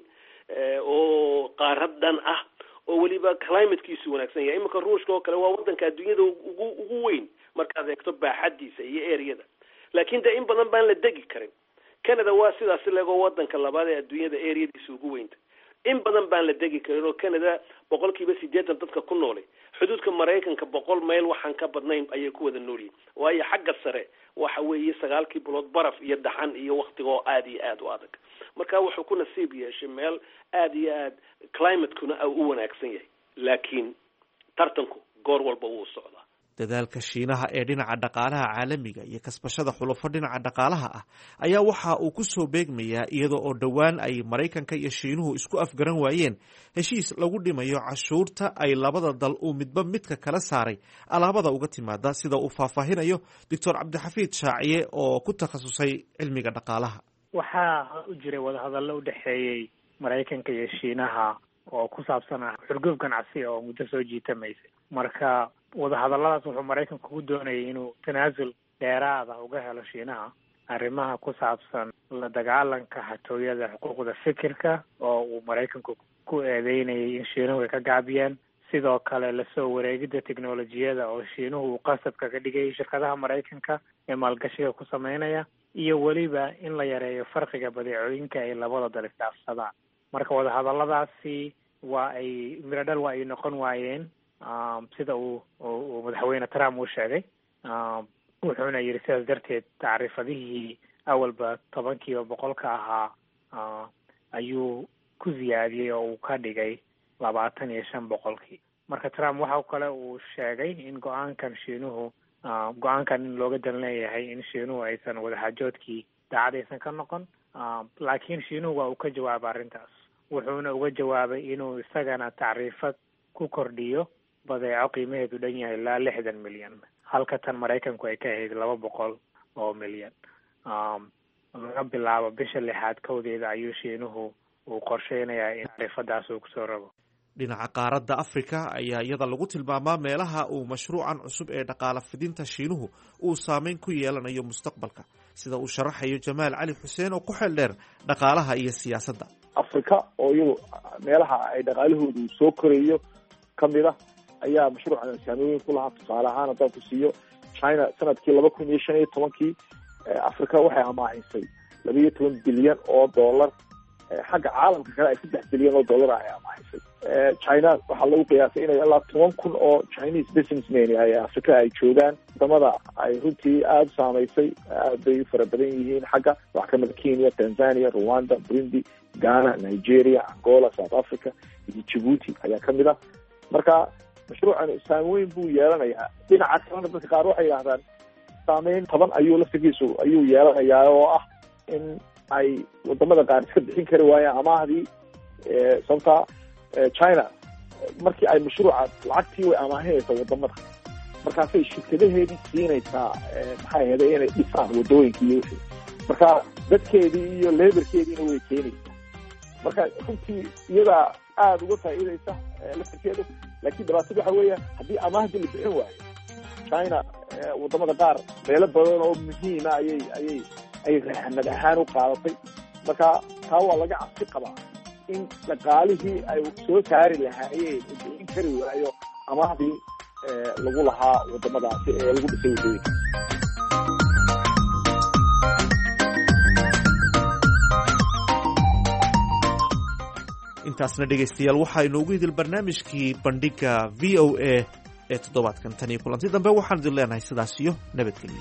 oo qaaradan ah oo waliba climate-kiisu wanaagsan yahay imika Ruushka oo kale waa waddanka adduunyada ugu ugu weyn markaad eegto baaxadiisa iyo area-da laakiin de in badan baan la degi karin Canada waa sidaas leego waddanka labaad ee adduunyada area-diisa ugu weynta in badan baan la degi karin oo Canada boqolkiiba siddeetan dadka ku nool xuduudka Mareykanka boqol mayl waxaan ka badnayn ayay ku wada nool yihiin waayo xagga sare waxa weeye sagaalkii bilood baraf iyo dhaxan iyo waqtiga oo aad iyo aad u adag marka wuxuu ku nasiib yeeshay meel aad iyo aad climate-kuna u wanaagsan yahay laakiin tartanku goor walba wuu socdaa dadaalka Shiinaha ee dhinaca dhaqaalaha caalamiga iyo kasbashada xulufo dhinaca dhaqaalaha ah ayaa waxa uu ku soo beegmayaa iyada oo dhowaan ay Mareykanka iyo Shiinuhu isku afgaran waayeen heshiis lagu dhimayo cashuurta ay labada dal uu midba midka kala saaray alaabada uga timaada sida uu faahfaahinayo Doctor Cabdixafiid Shaaciye oo ku takhasusay cilmiga dhaqaalaha waxaa u jiray wadahadallo u dhaxeeyay Mareykanka iyo Shiinaha oo ku saabsan xurguf ganacsi oo muddo soo jiitamaysa marka wadahadalladaas wuxuu Mareykanku ku doonayay inuu tanaasul dheeraad ah uga helo Shiinaha arrimaha ku saabsan la dagaalanka xatooyada xuquuqda fikirka oo uu Mareykanku ku eedeynayay in Shiinuhu ay ka gaabiyeen sidoo kale lasoo wareegidda teknolojiyada oo shiinuhu uu qasab kaga dhigay shirkadaha maraykanka ee maalgashiga ku sameynaya, iyo weliba in la yareeyo farqiga badeecooyinka ay labada dal isdhaafsadaan. marka wadahadaladaasi waa ay miradhal waa ay noqon waayeen sida uu uu madaxweyne Trump uu sheegay, wuxuuna yidhi sidaas darteed tacriifadihii awalba tobankiiba boqolka ahaa ayuu ku ziyaadiyey oo uu ka dhigay labaatan iyo shan boqolkii. marka Trump waxa kale uu sheegay in go-aankan shiinuhu go-aankan in looga dan leeyahay in shiinuhu aysan wadaxaajoodkii daacad aysan ka noqon, laakiin shiinuhu waa uu ka jawaabay arrintaas. wuxuuna uga jawaabay inuu isagana tacriifad ku kordhiyo badeeco qiimaheedu dhan yahay ilaa lixdan milyan, halka tan maraykanku ay ka ahayd laba boqol oo milyan. laga bilaabo bisha lixaad kowdeeda ayuu shiinuhu uu qorsheynayaa in tacriifadaas uu kusoo rabo. dhinaca qaaradda afrika ayaa iyada lagu tilmaamaa meelaha uu mashruucan cusub ee dhaqaala fidinta shiinuhu uu saameyn ku yeelanayo mustaqbalka, sida uu sharaxayo Jamaal Cali Xuseen oo ku xeel dheer dhaqaalaha iyo siyaasadda. afrika oo iyadu meelaha ay dhaqaalahoodu soo korayo kamid ah ayaa mashruucan saameyn ku lahaa. tusaale ahaan haddaan ku siiyo, China sanadkii laba kun iyo shan iyo tobankii afrika waxay amaahisay laba iyo toban bilyan oo dollar, xagga caalamka kale ay saddex bilyan oo dollar ay amaahisay. China waxaa lagu qiyaasay inay ilaa toban kun oo Chinese businessmen ay afrika ay joogaan. wadamada ay runtii aada u saamaysay aad bay u fara badan yihiin xagga wax kamida Kenya, Tanzania, Rwanda, Burundi, Ghana, Nigeria, Angola, South Africa iyo Djibouti ayaa kamid ah. marka mashruucan saameyn buu yeelanayaa. dhinaca kalena dadka qaar waxay yidhahdaan saameyn toban ayuu laftigiisu ayuu yeelanayaa, oo ah in ay wadamada qaar iska bixin kari waayaan amaahdii. sababta China markii ay mashruuca lacagtii way amaahinaysaa wadamada, markaasay shirkadaheedii siinaysaa maxay ahayd inay dhisaan wadooyinka iyo wixii, marka dadkeedii iyo leberkeediina way keenaysaa. marka runtii iyadaa aada uga faa'iidaysa laftirkeedu, laakiin dhibaatada waxa weeya haddii amaahdii la bixin waayo, China wadamada qaar meelo badan oo muhiima ayay ayay ay raxmad ahaan u qaadatay. marka taa waa laga cabsi qabaa in dhaqaalihii ay soo saari lahaayeen uu bixin kari waayo amaahdii lagu lahaa wadamadaasi ee lagu dhisay wadooyinka. intaasna dhegaystayaal waxaa inoogu idil barnaamijkii bandhiga v o a ee toddobaadkan. tan iyo kulanti dambe waxaan idin leenahay sidaas iyo nabadgelyo.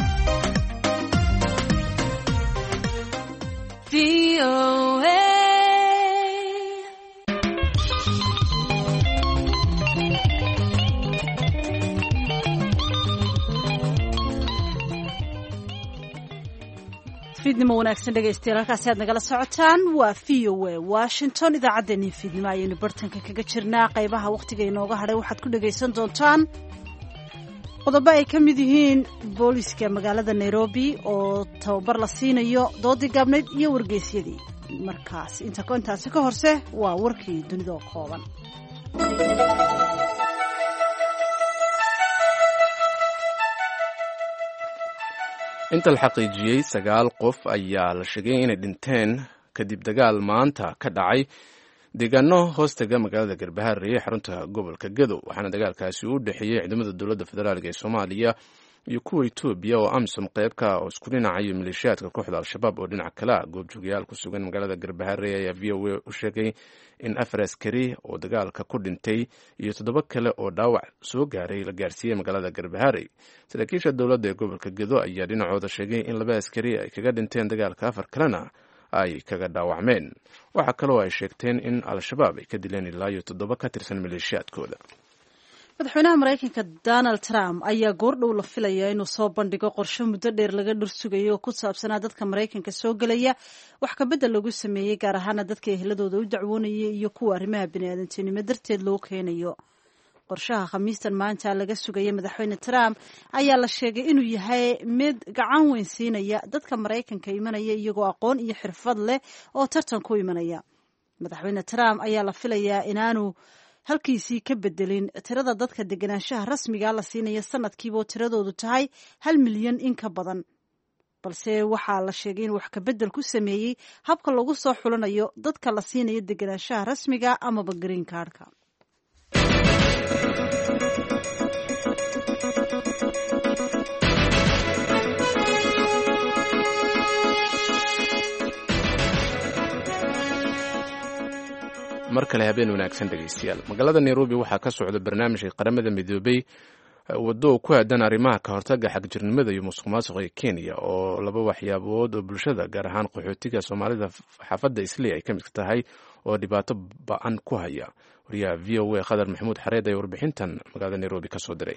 fiidnimo wanaagsan dhegaystayaal, halkaasi aad nagala socotaan waa v o a Washington. idaacaddeenii fiidnimo ayaynu bartanka kaga jirnaa. qaybaha wakhtiga inooga hadhay waxaad ku dhagaysan doontaan qodobo ay ka mid yihiin booliska magaalada Nairobi oo tababar la siinayo, doodii gaabnayd iyo wargeysyadii. markaas inta intaasi ka horse waa warkii dunida oo kooban. inta la xaqiijiyey sagaal qof ayaa la sheegay inay dhinteen kadib dagaal maanta ka dhacay deegaano hoostaga magaalada Garbaharey ee xarunta gobolka Gedo, waxaana dagaalkaasi u dhexeeyey ciidamada dowladda federaalka ee Soomaaliya iyo kuwa Itoobiya oo AMISOM qayb ka oo isku dhinacayo maleeshiyaadka kooxda Al-Shabaab oo dhinac kale ah. goobjoogayaal ku sugan magaalada Garbaharey ayaa V O A u sheegay in afar askari oo dagaalka ku dhintay iyo toddoba kale oo dhaawac soo gaaray la gaarsiiyey magaalada Garbaharey. saraakiisha dowladda ee gobolka Gedo ayaa dhinacooda sheegay in laba askari ay kaga dhinteen dagaalka, afar kalena ay kaga dhaawacmeen. waxaa kaloo ay sheegteen in Al-Shabaab ay ka dileen ilaa iyo toddoba ka tirsan maleeshiyaadkooda. madaxweynaha Mareykanka Donald Trump ayaa goordhow la filayaa inuu soo bandhigo qorshe muddo dheer laga dhursugayo oo ku saabsanaa dadka Mareykanka soo gelaya, wax ka bedel lagu sameeyey gaar ahaan dadka eheladooda u dacwoonayay iyo kuwa arrimaha bini'aadantinimo darteed loo keenayo. qorshaha khamiistan maanta laga sugayay madaxweyne Trump ayaa la sheegay inuu yahay mid gacan weyn siinaya dadka Mareykanka imanaya iyagoo aqoon iyo xirfad leh oo tartan ku imanaya. madaxweyne Trump ayaa la filayaa inaanu halkiisii ka bedelin tirada dadka deganaanshaha rasmiga la siinaya sanadkiiba tiradoodu tahay hal milyan in ka badan, balse waxaa la sheegay in wax ka bedel ku sameeyey habka lagu soo xulanayo dadka la siinayo deganaanshaha rasmiga amaba green cardka. mar kale habeen wanaagsan dhegaystayaal magaalada nairobi waxaa ka socda barnaamijka qaramada midoobay waddo ku aadan arrimaha ka hortaga xagjirnimada iyo musuq maasuqa ee kenya oo laba waxyaabood oo bulshada gaar ahaan qaxootiga soomaalida xaafadda islii ay ka mid tahay oo dhibaato ba-an ku haya wariyaha v o a khadar maxamuud xareed ee warbixintan magaalada nairobi ka soo diray.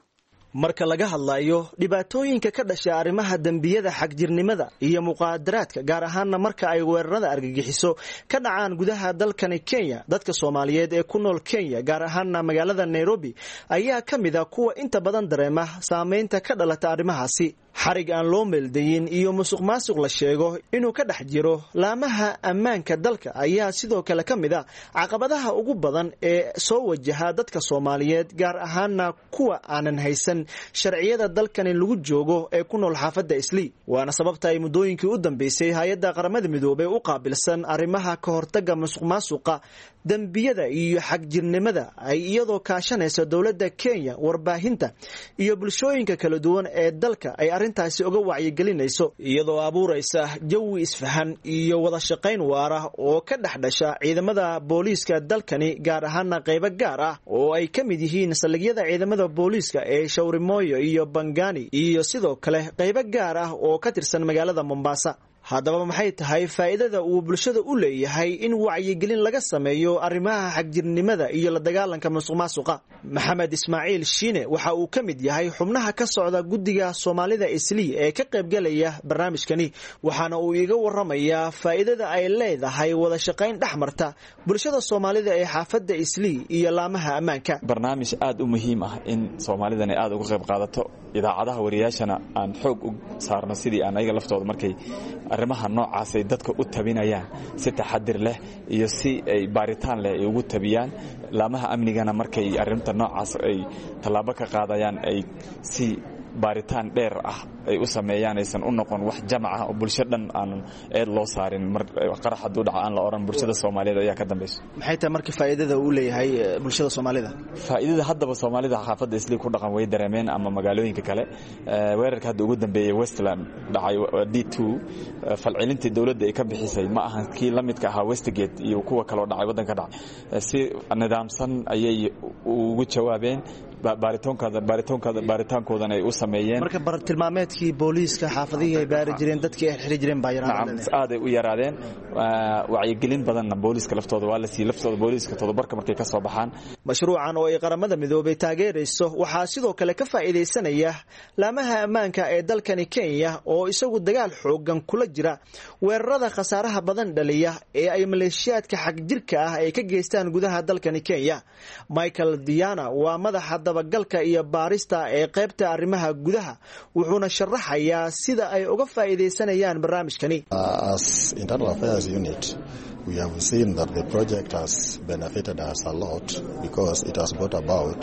marka laga hadlayo dhibaatooyinka ka dhasha arrimaha dembiyada xagjirnimada iyo muqaadaraadka gaar ahaanna marka ay weerarada argagixiso ka dhacaan gudaha dalkani Kenya, dadka Soomaaliyeed ee ku nool Kenya gaar ahaanna magaalada Nairobi ayaa ka mid ah kuwa inta badan dareema saameynta ka dhalata arrimahaasi. xarig aan loo meeldayin iyo musuq maasuq la sheego inuu ka dhex jiro laamaha ammaanka dalka ayaa sidoo kale ka mid ah caqabadaha ugu badan ee soo wajaha dadka Soomaaliyeed gaar ahaanna kuwa aanan haysan sharciyada dalkani lagu joogo ee ku nool xaafadda Islii. waana sababta ay muddooyinkii u dambeysay hay'adda qaramada midoobay u qaabilsan arrimaha ka hortagga musuq maasuqa, dambiyada iyo xagjirnimada ay iyadoo kaashanaysa dowladda Kenya, warbaahinta iyo bulshooyinka kala duwan ee dalka ay arrintaasi uga wacyigelinayso, iyadoo abuuraysa jawi isfahan iyo wada shaqayn waara oo ka dhex dhasha ciidamada booliiska dalkani gaar ahaana qaybo gaar ah oo ay ka mid yihiin saldhigyada ciidamada booliiska ee Shawrimoyo iyo Bangani iyo sidoo kale qaybo gaar ah oo ka tirsan magaalada Mombasa. haddaba maxay tahay faa'iidada uu bulshada u leeyahay in wacyigelin laga sameeyo arrimaha xagjirnimada iyo la dagaalanka musuqmaasuqa? Maxamed Ismaaciil Shiine waxa uu ka mid yahay xubnaha ka socda guddiga Soomaalida Islii ee ka qaybgalaya barnaamijkani, waxaana uu iiga waramayaa faa'iidada ay leedahay wada shaqayn dhexmarta bulshada Soomaalida ee xaafadda Islii iyo laamaha ammaanka. barnaamij aad u muhiim ah in Soomaalidana aad uga qayb qaadato, idaacadaha wariyaashana aan xoog u saarno sidii aan ayaga laftooda markay arrimaha noocaas ay dadka u tabinayaan si taxadir leh iyo si ay baaritaan leh ay ugu tabiyaan. laamaha amnigana markay arrinta noocaas ay tallaabo ka qaadayaan ay si baaritaan dheer ah ay u sameeyaan, aysan u noqon wax jamac ah oo bulsho dhan aan eed loo saarin. mar qarax hadduu dhaco aan la oran bulshada Soomaaliyeed ayaa ka dambayso. maxay tahay markii faa'iidada uu leeyahay bulshada Soomaalida? faa'iidada haddaba Soomaalida xaafadda Islii ku dhaqan way dareemeen ama magaalooyinka kale. weerarka hadda ugu dambeeyay Westland dhacay D two falcelintii dawladda ay ka bixisay ma ahan kii la midka ahaa Westgate iyo kuwa kale oo dhacay waddanka dhacay. si nidaamsan ayay ugu jawaabeen baaritoonkooda baaritoonkooda baaritaankoodana ay u sameeyeen. marka bar tilmaameedkii booliiska xaafadihii ay baari jireen dadkii ay xiri jireen baa yaraadeen. aad ay u yaraadeen. wacyigelin badanna booliiska laftooda waa la siiyay laftooda booliiska todobarka markay ka soo baxaan. mashruucan oo ay qaramada midoobay taageerayso waxaa sidoo kale ka faa'iideysanaya laamaha ammaanka ee dalkani Kenya oo isagu dagaal xoogan kula jira weerarada khasaaraha badan dhaliya ee ay maleeshiyaadka xagjirka ah ay ka geystaan gudaha dalkani Kenya. Michael Diana waa madaxa dabagalka iyo baarista ee qaybta arrimaha gudaha, wuxuuna sharaxayaa sida ay uga faa'iideysanayaan barnaamijkani. As Internal Affairs Unit, we have seen that the project has benefited us a lot because it has brought about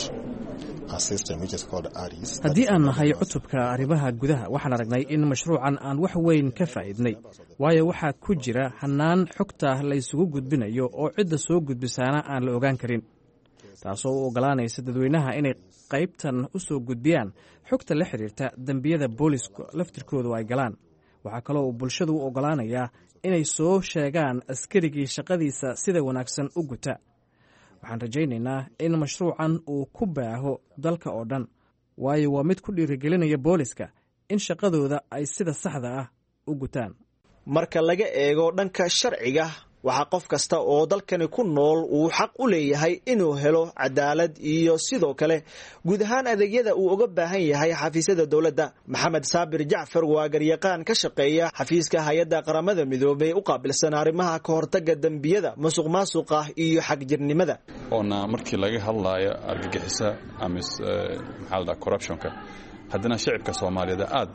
a system which is called A R I S. haddii aan nahay cutubka arrimaha gudaha waxaan aragnay in mashruucan aan wax weyn ka faa'iidnay, waayo waxaa ku jira hannaan xogta la isugu gudbinayo oo cidda soo gudbisaana aan la ogaan karin, taasoo u ogolaanaysa dadweynaha inay qaybtan u soo gudbiyaan xogta la xiriirta dembiyada booliisku laftirkoodu ay galaan. waxaa kaloo uu bulshadu u ogolaanayaa inay soo sheegaan askarigii shaqadiisa sida wanaagsan u guta. waxaan rajaynaynaa in mashruucan uu ku baaho dalka oo dhan, waayo waa mid ku dhiirigelinaya booliiska in shaqadooda ay sida saxda ah u gutaan. marka laga eego dhanka sharciga, waxaa qof kasta oo dalkani ku nool uu xaq u leeyahay inuu helo cadaalad iyo sidoo kale guud ahaan adeegyada uu uga baahan yahay xafiisyada dowladda. Maxamed Saabir Jacfar waa garyaqaan ka shaqeeya xafiiska hay'adda qaramada midoobay u qaabilsan arrimaha ka hortagga dembiyada musuqmaasuqa iyo xagjirnimada. oona markii laga hadlayo argagixisa ama maxaa la corruptionka, haddana shacabka Soomaaliyeed aad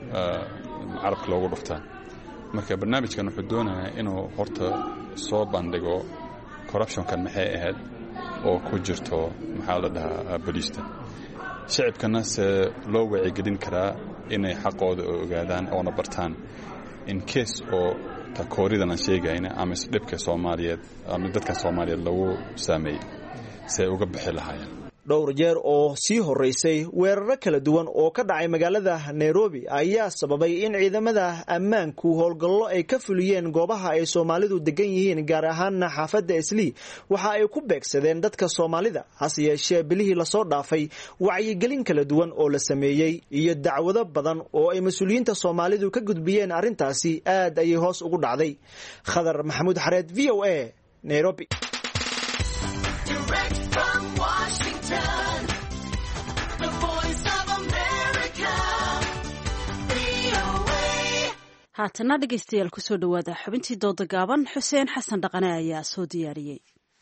carabka loogu dhuftaa. marka barnaamijkan wuxuu doonayaa inuu horta soo bandhigo corruptionkan maxay ahayd oo ku jirto maxaa la dhahaa booliista. shacabkana se loo wacyigelin karaa inay xaqooda ogaadaan oona bartaan in case oo takooridan aan sheegayna ama dhibka Soomaaliyeed ama dadka Soomaaliyeed lagu saameeyay se uga bixi lahaayeen. dhowr jeer oo sii horeysay weeraro kala duwan oo ka dhacay magaalada Nairobi ayaa sababay in ciidamada ammaanku howlgallo ay ka fuliyeen goobaha ay Soomaalidu degan yihiin gaar ahaan xaafadda Islii waxa ay ku beegsadeen dadka Soomaalida hase yeeshee bilihii la soo dhaafay wacyigelin kala duwan oo la sameeyay iyo dacwado badan oo ay mas'uuliyiinta Soomaalidu ka gudbiyeen arrintaasi aad ay hoos ugu dhacday Khadar Maxamuud Xareed V O A Nairobi haatana dhegaystayaal kusoo dhawaada xubintii dooda gaaban xuseen xasan dhaqane ayaa soo diyaariyey.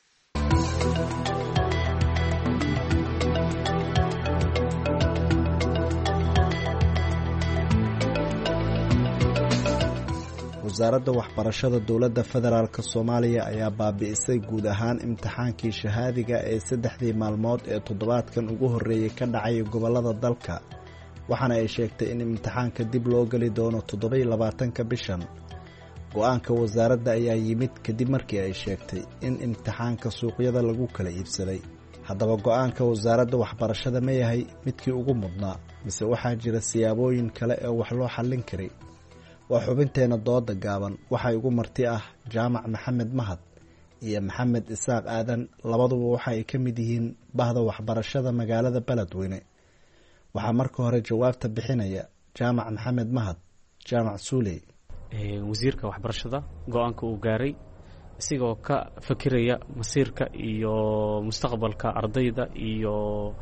wasaaradda waxbarashada dowladda federaalk Soomaaliya ayaa baabi'isay guud ahaan imtixaankii shahaadiga ee saddexdii maalmood ee toddobaadkan ugu horreeyay ka dhacay gobollada dalka waxaana ay sheegtay in imtixaanka dib loo geli doono toddoba iyo labaatanka bishan go-aanka wasaaradda ayaa yimid kadib markii ay sheegtay in imtixaanka suuqyada lagu kala iibsaday haddaba go-aanka wasaaradda waxbarashada ma yahay midkii ugu mudnaa mise waxaa jira siyaabooyin kale ee wax loo xallin karay waa xubinteena dooda gaaban waxaa igu marti ah jaamac maxamed mahad iyo maxamed isaaq aadan labaduba waxa ay ka mid yihiin bahda waxbarashada magaalada beledweyne waxaa marka hore jawaabta bixinaya jaamac maxamed mahad jaamac suuley wasiirka waxbarashada go-aanka uu gaaray isigoo ka fakiraya masiirka iyo mustaqbalka ardayda iyo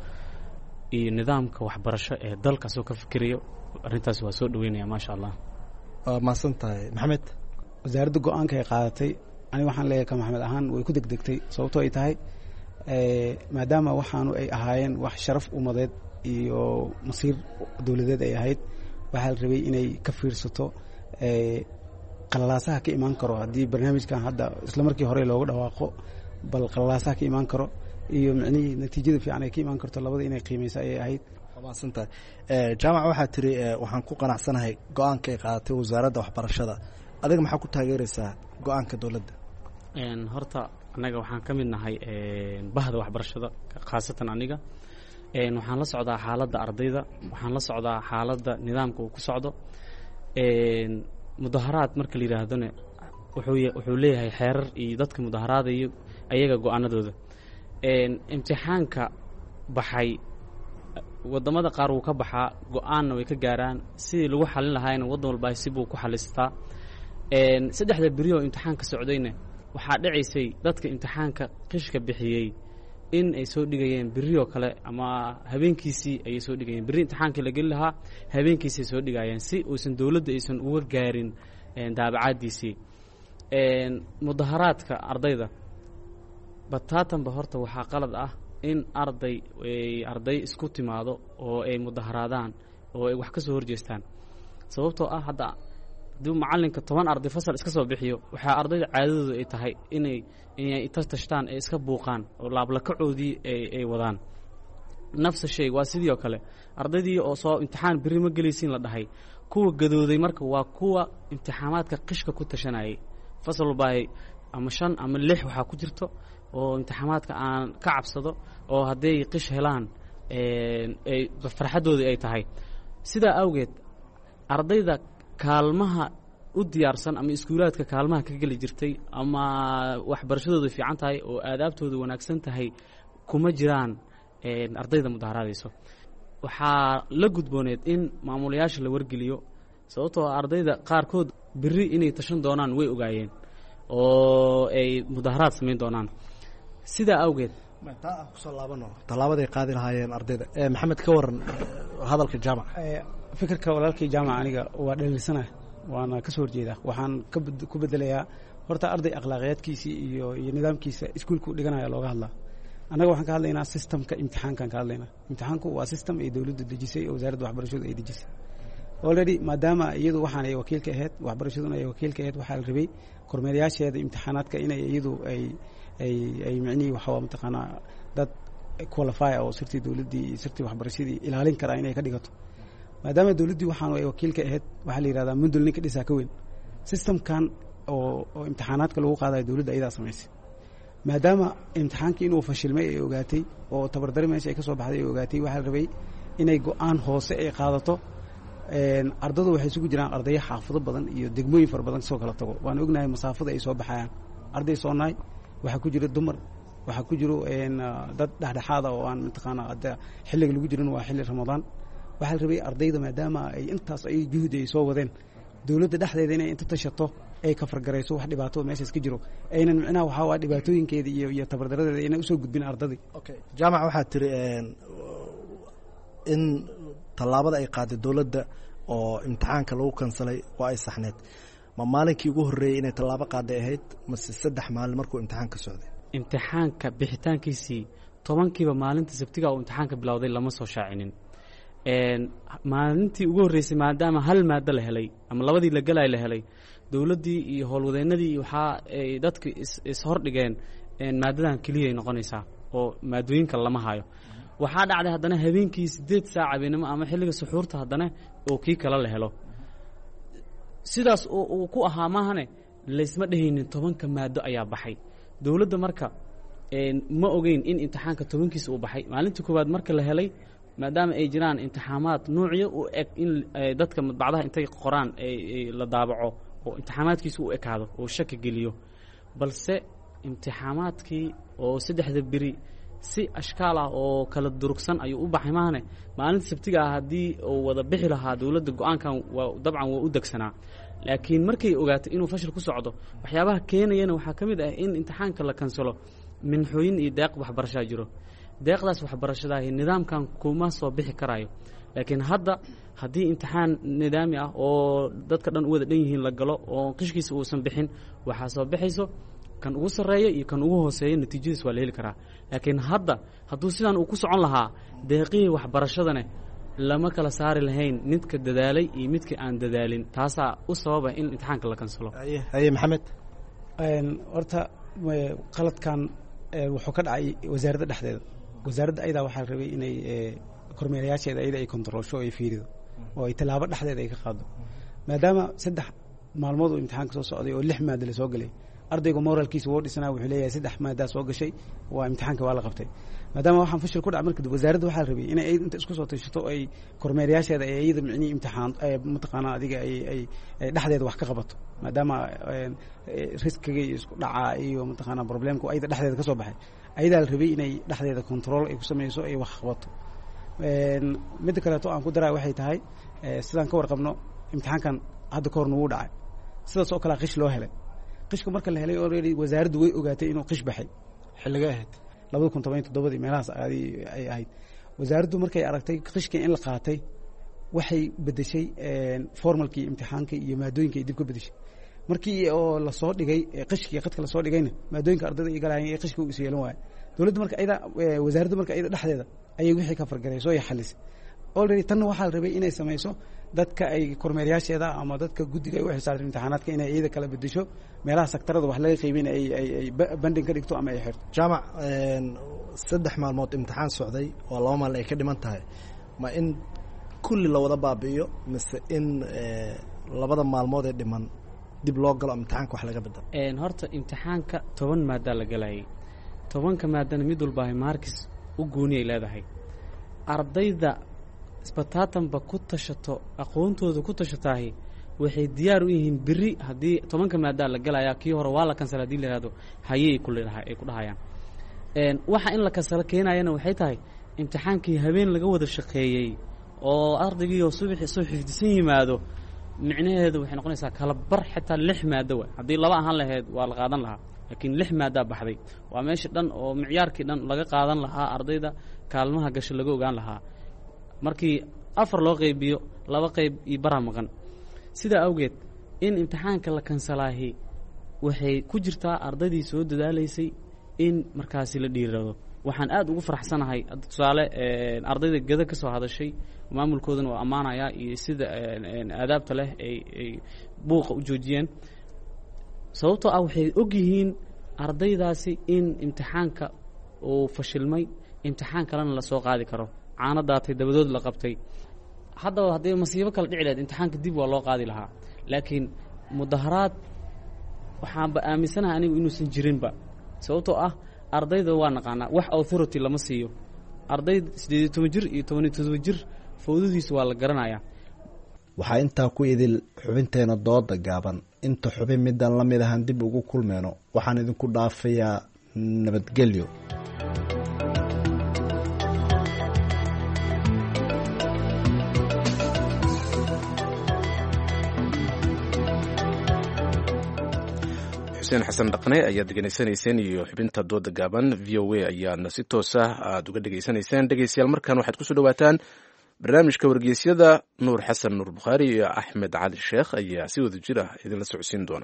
iyo nidaamka waxbarasho ee dalkaasoo ka fikirayo arrintaas waa soo dhaweynaya maasha allah waa mahadsan tahay maxamed wasaaradda go-aanka ay qaadatay aniga waxaan leeyahay ka maxamed ahaan way ku degdegtay sababtoo ay tahay maadaama waxaanu ay ahaayeen wax sharaf umadeed iyo masiir dowladeed ay ahayd waxaa la rabay inay ka fiirsato qalalaasaha ka imaan karo haddii barnaamijkan hadda isla markii hore looga dhawaaqo bal qalalaasaha ka imaan karo iyo micnihii natiijada fiican ay ka imaan karto labada inay qiimayso ayay ahayd maasantahay jaamac waxaa tiri waxaan ku qanacsanahay go-aanka ay qaadatay wasaaradda waxbarashada adiga maxaa ku taageeraysaa go-aanka dowladda horta annaga waxaan ka mid nahay bahda waxbarashada khaasatan aniga waxaan la socdaa xaaladda ardayda waxaan la socdaa xaaladda nidaamka uu ku socdo mudaharaad marka la yidhaahdona wuxuu leeyahay xeerar iyo dadka mudaharaadayo ayaga go-aanadooda imtixaanka baxay wadamada qaar wuu ka baxaa go-aanna way ka gaaraan sidii lagu xalin lahaayna waddan walba sibuu ku xalistaa saddexda beri oo imtixaanka socdayna waxaa dhacaysay dadka imtixaanka qishka bixiyey in ay soo dhigayeen berioo kale ama habeenkiisii ayay soo dhigayeen berri imtixaankii la geli lahaa habeenkiisii soo dhigayeen si uusan dowladda aysan uga gaarin daabacaaddiisii mudaharaadka ardayda bataatanba horta waxaa qalad ah in arday arday isku timaado oo ay mudaharaadaan oo ay wax ka soo horjeestaan sababtoo ah hadda haddii macallinka toban arday fasal iska soo bixiyo waxaa ardayda caadadooda ay tahay inay inay tashtaan ay iska buuqaan oo laablakacoodii ay wadaan nafsa shay waa sidii oo kale ardaydii oo soo imtixaan berri ma gelaysiin la dhahay kuwa gadooday marka waa kuwa imtixaamaadka qishka ku tashanayay fasal walbaa ama shan ama lix waxaa ku jirto oo imtixaamaadka aan ka cabsado oo hadday qish helaan ay farxaddoodii ay tahay sidaa awgeed ardayda kaalmaha u diyaarsan ama iskuulaadka kaalmaha ka geli jirtay ama waxbarashadooda fiican tahay oo aadaabtooda wanaagsan tahay kuma jiraan ardayda mudaharaadayso waxaa la gudbooneed in maamulayaasha la wargeliyo sababtoo ardayda qaarkood berri inay tashan doonaan way ogaayeen oo ay mudaharaad samayn doonaan sidaa awgeed kusoo laabano tallaabaday qaadi lahaayeen ardayda maxamed ka waran hadalka jaamac fikirka walaalkii jaamac aniga waa dhaliilsanah waana ka soo horjeedaa waxaan ku bedelayaa horta arday akhlaaqiyaadkiisii iyo iyo nidaamkiisa iskuulku dhiganaya looga hadlaa annaga waxaan ka hadlaynaa systemka imtixaankaan ka hadlaynaa imtixaanku waa system ay dowladdu dejisay oo wasaaradda waxbarashadu ay dejisay already maadaama iyadu waxaan ay wakiilka ahayd waxbarashaduna ay wakiilka ahayd waxaa la rabay kormeerayaasheeda imtixaanaadka inay iyadu ay ay ay micnihii waxaa mataqaanaa dad qualify oo sirtii dowladdii iyo sirtii waxbarashadii ilaalin karaa inay ka dhigato maadaama dowladdii waxaan ay wakiilka ahayd waxaa la yidhahdaa mundul ninka dhisaa ka weyn systemkan oo oo imtixaanaadka lagu qaadayo dowladda ayadaa samaysay maadaama imtixaankii inuu fashilmay ay ogaatay oo tabardari meesha ay ka soo baxday ay ogaatay waxaa la rabay inay go-aan hoose ay qaadato ardadu waxay isugu jiraan ardayo xaafado badan iyo degmooyin fara badan kasoo kala tago waan ognahay masaafada ay soo baxayaan arday soonaay waxaa ku jira dumar waxaa ku jiro dad dhexdhexaada oo aan mataqaana xilliga lagu jirin waa xilli ramadaan waxaa la rabay ardayda maadaama ay intaas ay juhdi ay soo wadeen dowladda dhexdeeda inay inta tashato ay ka fargarayso wax dhibaato meeshaas ka jiro aynan micnaha waxaa waa dhibaatooyinkeeda iyo iyo tabardaradeeda aynan usoo gudbin ardadii okay jaamac waxaa tiri in tallaabada ay qaaday dowladda oo imtixaanka lagu kansalay oo ay saxneed ma maalinkii ugu horreeyey inay tallaabo qaaday ahayd mase saddex maalin markuu imtixaanka socday imtixaanka bixitaankiisii tobankiiba maalinta sabtiga uu imtixaanka bilowday lama soo shaacinin maalintii ugu horreysay maadaama hal maado la helay ama labadii la gelay la helay dowladdii iyo howlwadeennadii waxaa ay dadka ishordhigeen maadadan keliya ay noqonaysaa oo maadooyinka lama hayo waxaa dhacday haddana habeenkii siddeed saac habeenimo ama xilliga suxuurta haddana oo kii kale la helo sidaas uu ku ahaa maahane laysma dhehaynin tobanka maado ayaa baxay dowladda marka ma ogeyn in imtixaanka tobankiisa uu baxay maalintii koowaad marka la helay maadaama ay jiraan imtixaamaad nuucyo u eg in dadka madbacdaha intay qoraan la daabaco oo imtixaamaadkiisa u ekaado oo shaki geliyo balse imtixaamaadkii oo saddexda beri si ashkaal ah oo kala durugsan ayuu u baxay maahane maalinta sabtiga ah haddii uu wada bixi lahaa dowladda go-aankan waa dabcan waa u degsanaa laakiin markay ogaatay inuu fashil ku socdo waxyaabaha keenayana waxaa ka mid ah in imtixaanka la kansalo minxooyin iyo deeq waxbarashaa jiro deeqdaas waxbarashadaahi nidaamkan kuma soo bixi karayo laakiin hadda haddii imtixaan nidaami ah oo dadka dhan u wada dhan yihiin la galo oo qishkiisa uusan bixin waxaa soo bixayso kan ugu sarreeya iyo kan ugu hooseeya natiijadiis waa la heli karaa laakiin hadda hadduu sidan uu ku socon lahaa deeqihii waxbarashadane lama kala saari lahayn midka dadaalay iyo midka aan dadaalin taasaa u sababa in imtixaanka la kansalo haye maxamed horta qaladkan wuxuu ka dhacay wasaaradda dhexdeeda wasaaradda ayadaa waxaa rabay inay kormeerayaasheeda ayada ay kontaroolsho o ay fiirido oo ay tallaabo dhexdeeda ay ka qaado maadaama saddex maalmood uu imtixaanka soo socday oo lix maada la soo gelay ardaygu moralkiisa woo dhisnaa wuxuu leeyahay saddex maadaa soo gashay waa imtixaanka waa la qabtay maadaama waxaan fashil ku dhac marka wasaaradda waxaa rabay inay inta isku soo tashato ay kormeerayaasheeda ay iyada micnihii imtixaan mataqaanaa adiga ay ay dhexdeeda wax ka qabato maadaama riskiga iyo isku dhacaa iyo mataqaanaa problemku ayada dhexdeeda ka soo baxay ayadaa la rabay inay dhexdeeda control ay ku samayso ay wax qabato midda kaleeto aan ku daraa waxay tahay sidaan ka warqabno imtixaankan hadda ka hor nagu dhacay sidaas oo kalea qish loo helay qishka marka la helay already wasaaraddu way ogaatay inuu qish baxay xilligay ahayd labada kun toban iyo toddobadii meelahaas ay ahayd wasaaraddu markay aragtay qishkii in la qaatay waxay bedeshay formalkii imtixaanka iyo maadooyinka ay dib ka bedeshay markii oo lasoo dhigay qishkii qadka lasoo dhigayna maadooyinka ardayda ay galayeen ee qishka uu is yeelan waayo dowladda marka ayada wasaaradda marka ayada dhexdeeda ayay wixii ka fargarayso ay xalisay already tanna waxaa la rabay inay samayso dadka ay kormeerayaasheeda ama dadka guddiga ay u xisaabtan imtixaanaadka inay iyada kala bedesho meelaha sektarada wax laga qaybin ay ay ay banding ka dhigto ama ay xirto jaamac saddex maalmood imtixaan socday oo laba maalin ay ka dhiman tahay ma in kulli la wada baabi'iyo mise in labada maalmood ee dhiman dib loo galo imtixaanka wax laga bedelo horta imtixaanka toban maadaa la galayay tobanka maadana mid walbaahay maarkis u gooni ay leedahay ardayda isbataatanba ku tashato aqoontooda ku tashataahi waxay diyaar u yihiin beri haddii tobanka maadaa la galayaa kii hore waa la kansala hadii la yihahdo hayey kuleedahay ay ku dhahayaan waxa in la kansalo keenayana waxay tahay imtixaankii habeen laga wada shaqeeyey oo ardaygiioo subaxi soo xifdisan yimaado micnaheedu waxay noqonaysaa kala bar xitaa lix maado wa haddii laba ahaan lahayd waa la qaadan lahaa laakiin lix maadaa baxday waa meesha dhan oo micyaarkii dhan laga qaadan lahaa ardayda kaalmaha gasho laga ogaan lahaa markii afar loo qaybiyo laba qayb iyo baraa maqan sidaa awgeed in imtixaanka la kansalaahi waxay ku jirtaa ardaydii soo dadaalaysay in markaasi la dhiirado waxaan aad ugu faraxsanahay tusaale ardayda geda ka soo hadashay maamulkoodana waa ammaanayaa iyo sida aadaabta leh ay ay buuqa u joojiyeen sababtoo ah waxay og yihiin ardaydaasi in imtixaanka uu fashilmay imtixaan kalena la soo qaadi karo caano daatay dabadood la qabtay haddaba haddii masiibo kala dhici lahayd imtixaanka dib waa loo qaadi lahaa laakiin mudaharaad waxaanba aaminsanahay anigu inuusan jirinba sababtoo ah ardayda waa naqaanaa wax authority lama siiyo arday siddeed iyo toban jir iyo toban iyo toddoba jir fowdadiisa waa la garanayaa. waxaa intaa ku idil xubinteena dooda gaaban. inta xubin midaan la mid ahaan dib ugu kulmeyno waxaan idinku dhaafayaa nabadgelyo. xuseen xasan dhaqne ayaad degeneysanayseen iyo xubinta dooda gaaban. v o a ayaadna si toosa aada uga dhegeysanayseen. dhegeystayaal markan waxaad kusoo dhawaataan barnaamijka wargeysyada. nuur xasan nuur bukhaari iyo axmed cali sheekh ayaa si wada jir ah idinla socodsiin doona.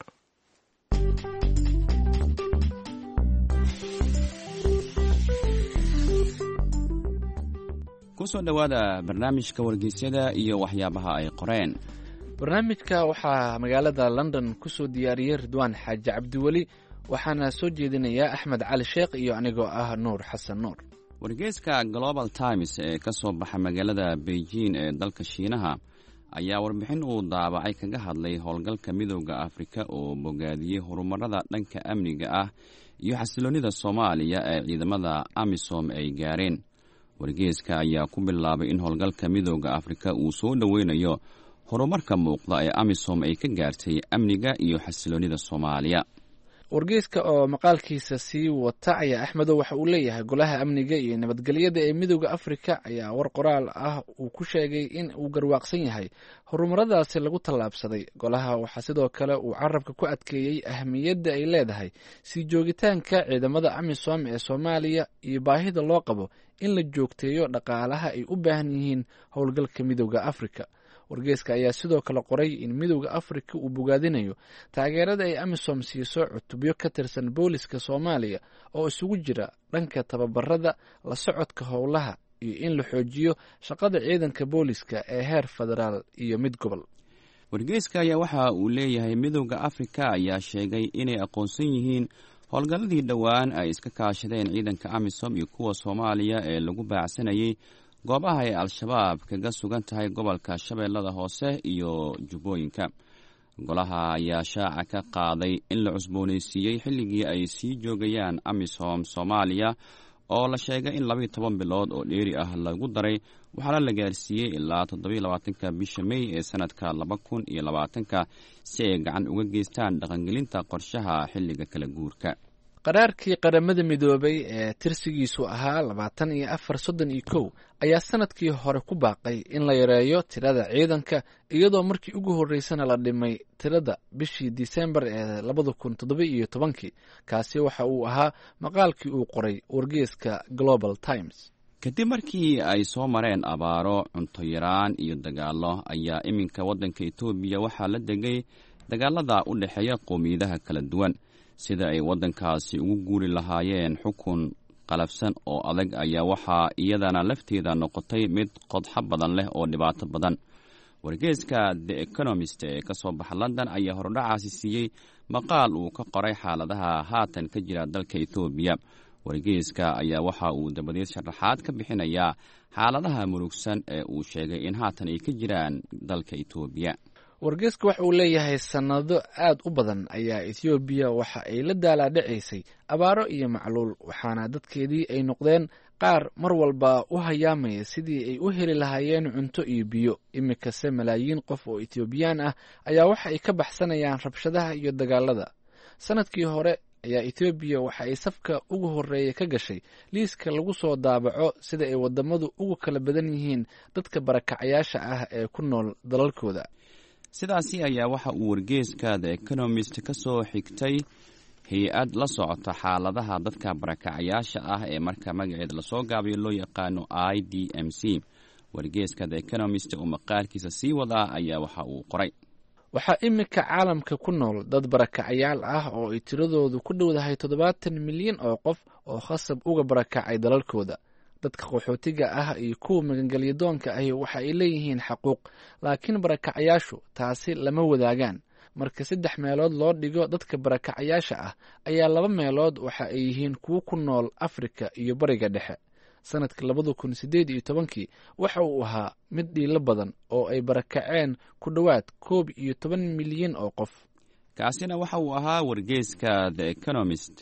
kusoo dhowaada barnaamijka wargeysyada iyo waxyaabaha ay qoreen. barnaamijka waxaa magaalada london kusoo diyaariyey ridwaan xaaji cabdiweli, waxaana soo jeedinayaa axmed cali sheekh iyo anigoo ah nuur xasan nuur. wargeyska global times ee ka soo baxa magaalada beijing ee dalka shiinaha ayaa warbixin uu daabacay kaga hadlay howlgalka midooda afrika oo bogaadiyey horumarada dhanka amniga ah iyo xasiloonida soomaaliya ee ciidamada amisom ay gaareen. wargeyska ayaa ku bilaabay in howlgalka midooda afrika uu soo dhoweynayo horumarka muuqda ee amisom ay ka gaartay amniga iyo xasiloonida soomaaliya. wargeyska oo maqaalkiisa sii wata ayaa axmedow waxa uu leeyahay golaha amniga iyo nabadgelyada ee midooda afrika ayaa war qoraal ah uu ku sheegay in uu garwaaqsan yahay horumaradaasi lagu tallaabsaday. golaha waxaa sidoo kale uu carabka ku adkeeyey ahamiyadda ay leedahay sii joogitaanka ciidamada amisom ee soomaaliya iyo baahida loo qabo in la joogteeyo dhaqaalaha ay u baahan yihiin howlgalka midooda afrika. wargeyska ayaa sidoo kale qoray in midooda afrika uu bogaadinayo taageerada ay amisom siiso cutubyo ka tirsan booliska soomaaliya oo isugu jira dhanka tababarada, la socodka howlaha iyo in la xoojiyo shaqada ciidanka booliska ee heer federaal iyo mid gobol. wargeyska ayaa waxa uu leeyahay midooda afrika ayaa sheegay inay aqoonsan yihiin howlgalladii dhowaan ay iska kaashadeen ciidanka amisom iyo kuwa soomaaliya ee lagu baacsanayay goobaha ay al-shabaab kaga sugan tahay gobolka shabeellada hoose iyo jubbooyinka. golaha ayaa shaaca ka qaaday in la cusboonaysiiyey xilligii ay sii joogayaan amisom soomaaliya oo la sheegay in labayo toban bilood oo dheeri ah lagu daray, waxaana la gaarsiiyey ilaa toddobiyo labaatanka bisha mey ee sanadka laba kun iyo labaatanka si ay gacan uga geystaan dhaqangelinta qorshaha xilliga kala guurka. qaraarkii qaramada midoobay ee tirsigiisu ahaa labaatan iyo afar soddon iyo kow ayaa sanadkii hore ku baaqay in la yareeyo tirada ciidanka, iyadoo markii ugu horreysana la dhimay tirada bishii disembar ee labada kun toddoba iyo tobankii. kaasi waxa uu ahaa maqaalkii uu qoray wargeyska global times. kadib markii ay soo mareen abaaro, cunto yaraan iyo dagaallo ayaa iminka waddanka etoobiya waxaa la degay dagaalada u dhexeeya qowmiyadaha kala duwan. sida ay waddankaasi ugu guuri lahaayeen xukun qalafsan oo adag ayaa waxaa iyadana lafteeda noqotay mid qodxo badan leh oo dhibaato badan. wargeyska the economist ee ka soo baxa london ayaa hordhacaasi siiyey maqaal uu ka qoray xaaladaha haatan ka jira dalka etoobiya. wargeyska ayaa waxa uu dabadeed sharaxaad ka bixinayaa xaaladaha murugsan ee uu sheegay in haatan ay ka jiraan dalka etoobiya. wargeyska waxa uu leeyahay sannado aad u badan ayaa etoobiya waxa ay la daalaadhacaysay abaaro iyo macluul, waxaana dadkeedii ay noqdeen qaar mar walba u hayaamaya sidii ay u heli lahaayeen cunto iyo biyo. iminkase malaayiin qof oo etoobiyaan ah ayaa waxa ay ka baxsanayaan rabshadaha iyo dagaalada. sanadkii hore ayaa etoobiya waxa ay safka ugu horreeya ka gashay liiska lagu soo daabaco sida ay wadamadu ugu kala badan yihiin dadka barakacayaasha ah ee ku nool dalalkooda. sidaasi ayaa waxa uu wargeyska the economist ka soo xigtay hay-ad la socota xaaladaha dadka barakacayaasha ah ee marka magaceed lasoo gaabiyo loo yaqaano i d m c. wargeyska the economist oo maqaalkiisa sii wadaa ayaa waxa uu qoray waxaa iminka caalamka ku nool dad barakacayaal ah oo ay tiradoodu ku dhowdahay toddobaatan milyan oo qof oo khasab uga barakacay dalalkooda. dadka qaxootiga ah iyo kuwa magangelyadoonka ahi waxa ay leeyihiin xaquuq, laakiin barakacayaashu taasi lama wadaagaan. marka saddex meelood loo dhigo dadka barakacayaasha ah ayaa laba meelood waxa ay yihiin kuwo ku nool afrika iyo bariga dhexe. sanadka labada kun siddeed iyo tobankii waxa uu ahaa mid dhiilo badan oo ay barakaceen ku dhowaad koob iyo toban milyan oo qof. kaasina waxa uu ahaa wargeyska the economist.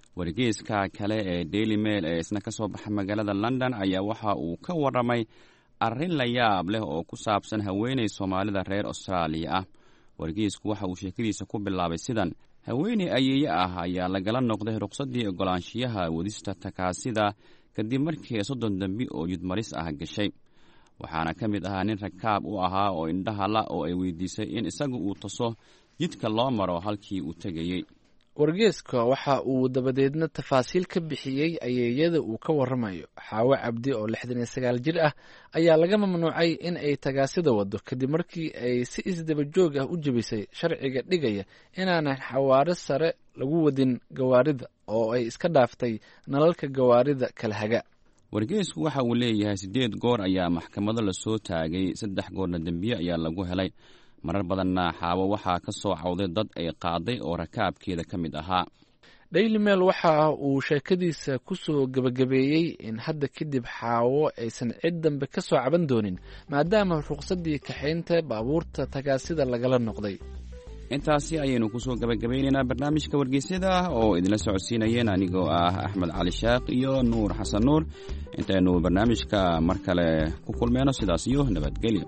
wargeyska kale ee daily mail ee isna ka soo baxa magaalada london ayaa waxa uu ka warramay arrin la yaab leh oo ku saabsan haweeney soomaalida reer austraaliya ah. wargeysku waxa uu sheekadiisa ku bilaabay sidan: haweeney ayeeye ah ayaa lagala noqday ruqsaddii ogolaanshiyaha wadista takaasida kadib markii soddon dembi oo jidmaris ah gashay. waxaana ka mid ahaa nin rakaab u ahaa oo indhaha la oo ay weydiisay in isagu uu taso jidka loo maro halkii uu tegayey. wargeeska waxa uu dabadeedna tafaasiil ka bixiyey ayeeyada uu ka warramayo. xaawo cabdi oo lixdan iyo sagaal jir ah ayaa laga mamnuucay in ay tagaasida wado kadib markii ay si isdaba joog ah u jebisay sharciga dhigaya inaanan xawaaro sare lagu wadin gawaarida oo ay iska dhaaftay nalalka gawaarida kala haga. wargeysku waxa uu leeyahay siddeed goor ayaa maxkamado la soo taagay, saddex goorna dembiye ayaa lagu helay. marar badanna xaawo waxaa ka soo cawday dad ay qaaday oo rakaabkeeda ka mid ahaa. daily mail waxa uu sheekadiisa ku soo gebagabeeyey in hadda kadib xaawo aysan cid dambe ka soo caban doonin maadaama ruqsaddii kaxaynta baabuurta tagaasida lagala noqday. intaasi ayaynu ku soo gebagabaynaynaa barnaamijka wargeysyada oo idinla socodsiinayeen anigoo ah axmed cali sheekh iyo nuur xasan nuur. intaynu barnaamijka mar kale ku kulmeyno sidaas iyo nabadgelyo.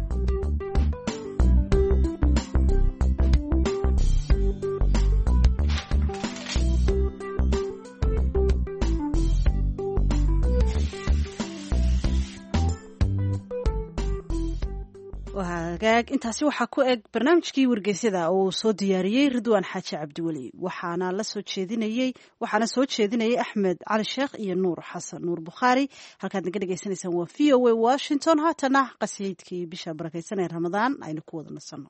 intaasi waxaa ku eg barnaamijkii wargeysyada oo uu soo diyaariyey ridwaan xaaji cabdiweli. waxaana la soo jeedinayey waxaana soo jeedinayay axmed cali sheekh iyo nuur xasan nuur bukhaari. halkaad naga dhegaysanaysaan waa v o a washington. haatana qasiidkii bisha barakaysan ee ramadaan aynu ku wada nasanno.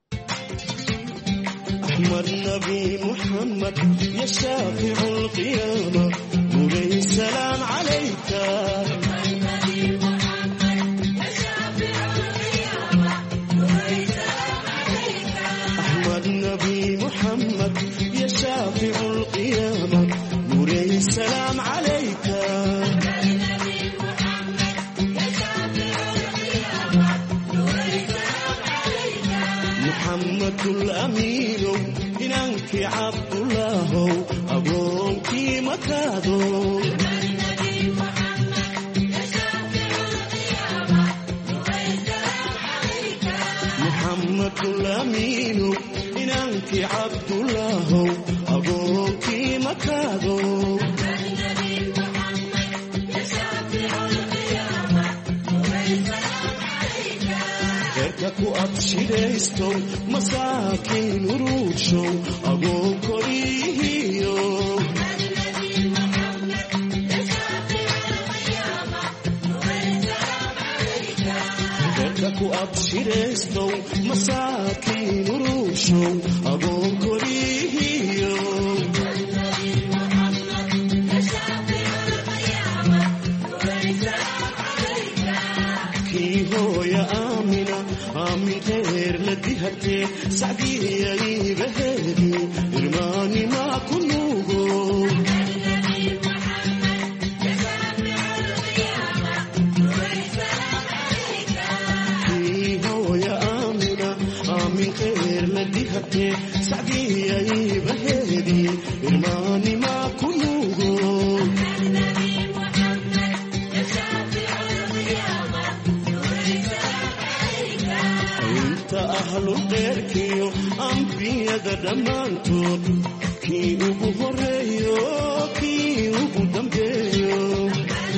أحمد نبي محمد يا شافع القيامة نوري السلام عليك. محمد يا شافع القيامة نوري السلام عليك. محمد الأمين إنك عبد الله أبوك مكادو. محمد الأمين إنك عبد الله أبوك مكادو. غيرك أبشريستو مساكين روشو أبوك ريهيو. غيرك أبشريستو مساكين روشو أبوك ريهيو. كي هو يا آمنة آمن غير لديهتي سعدية يبهدي إرماني ما كنوغو. كي هو يا آمنة آمن غير لديهتي سعدية يبهدي إرماني ما كنوغو. أهل الغيركيو أنبياء دمانتو كي أبو هريو كي أبو دمبيو.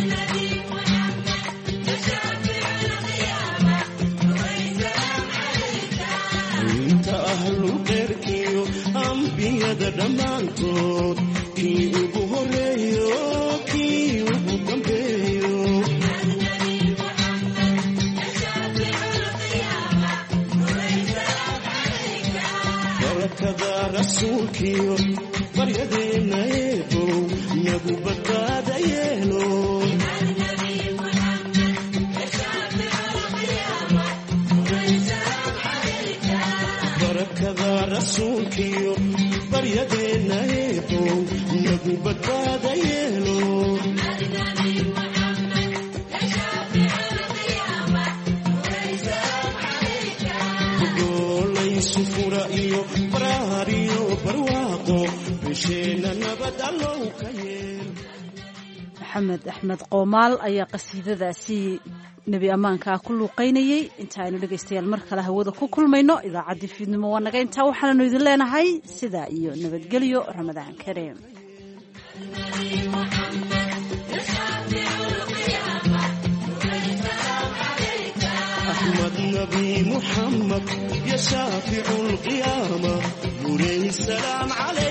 أنت أهل الغيركيو أنبياء دمانتو كي أبو هريو كي أبو دمبيو. كذا رسولكيو بريدنا يبو نبو بدادا يلو. بركذا رسولكيو بريدنا يبو نبو بدادا يلو. سفورا إيو براريو برواقو dusheena nabad allow ka yeel maxamed axmed qoomaal ayaa qasiidadaasi nebi ammaanka ku luuqaynayey inta aynu dhegaystayaal mar kale hawada ku kulmayno idaacaddii fiidnimo waa naga intaa waxaananu idin leenahay sidaa iyo nabadgelyo ramadaan kariim أحمد نبي محمد يا شافع القيامة نوري السلام عليك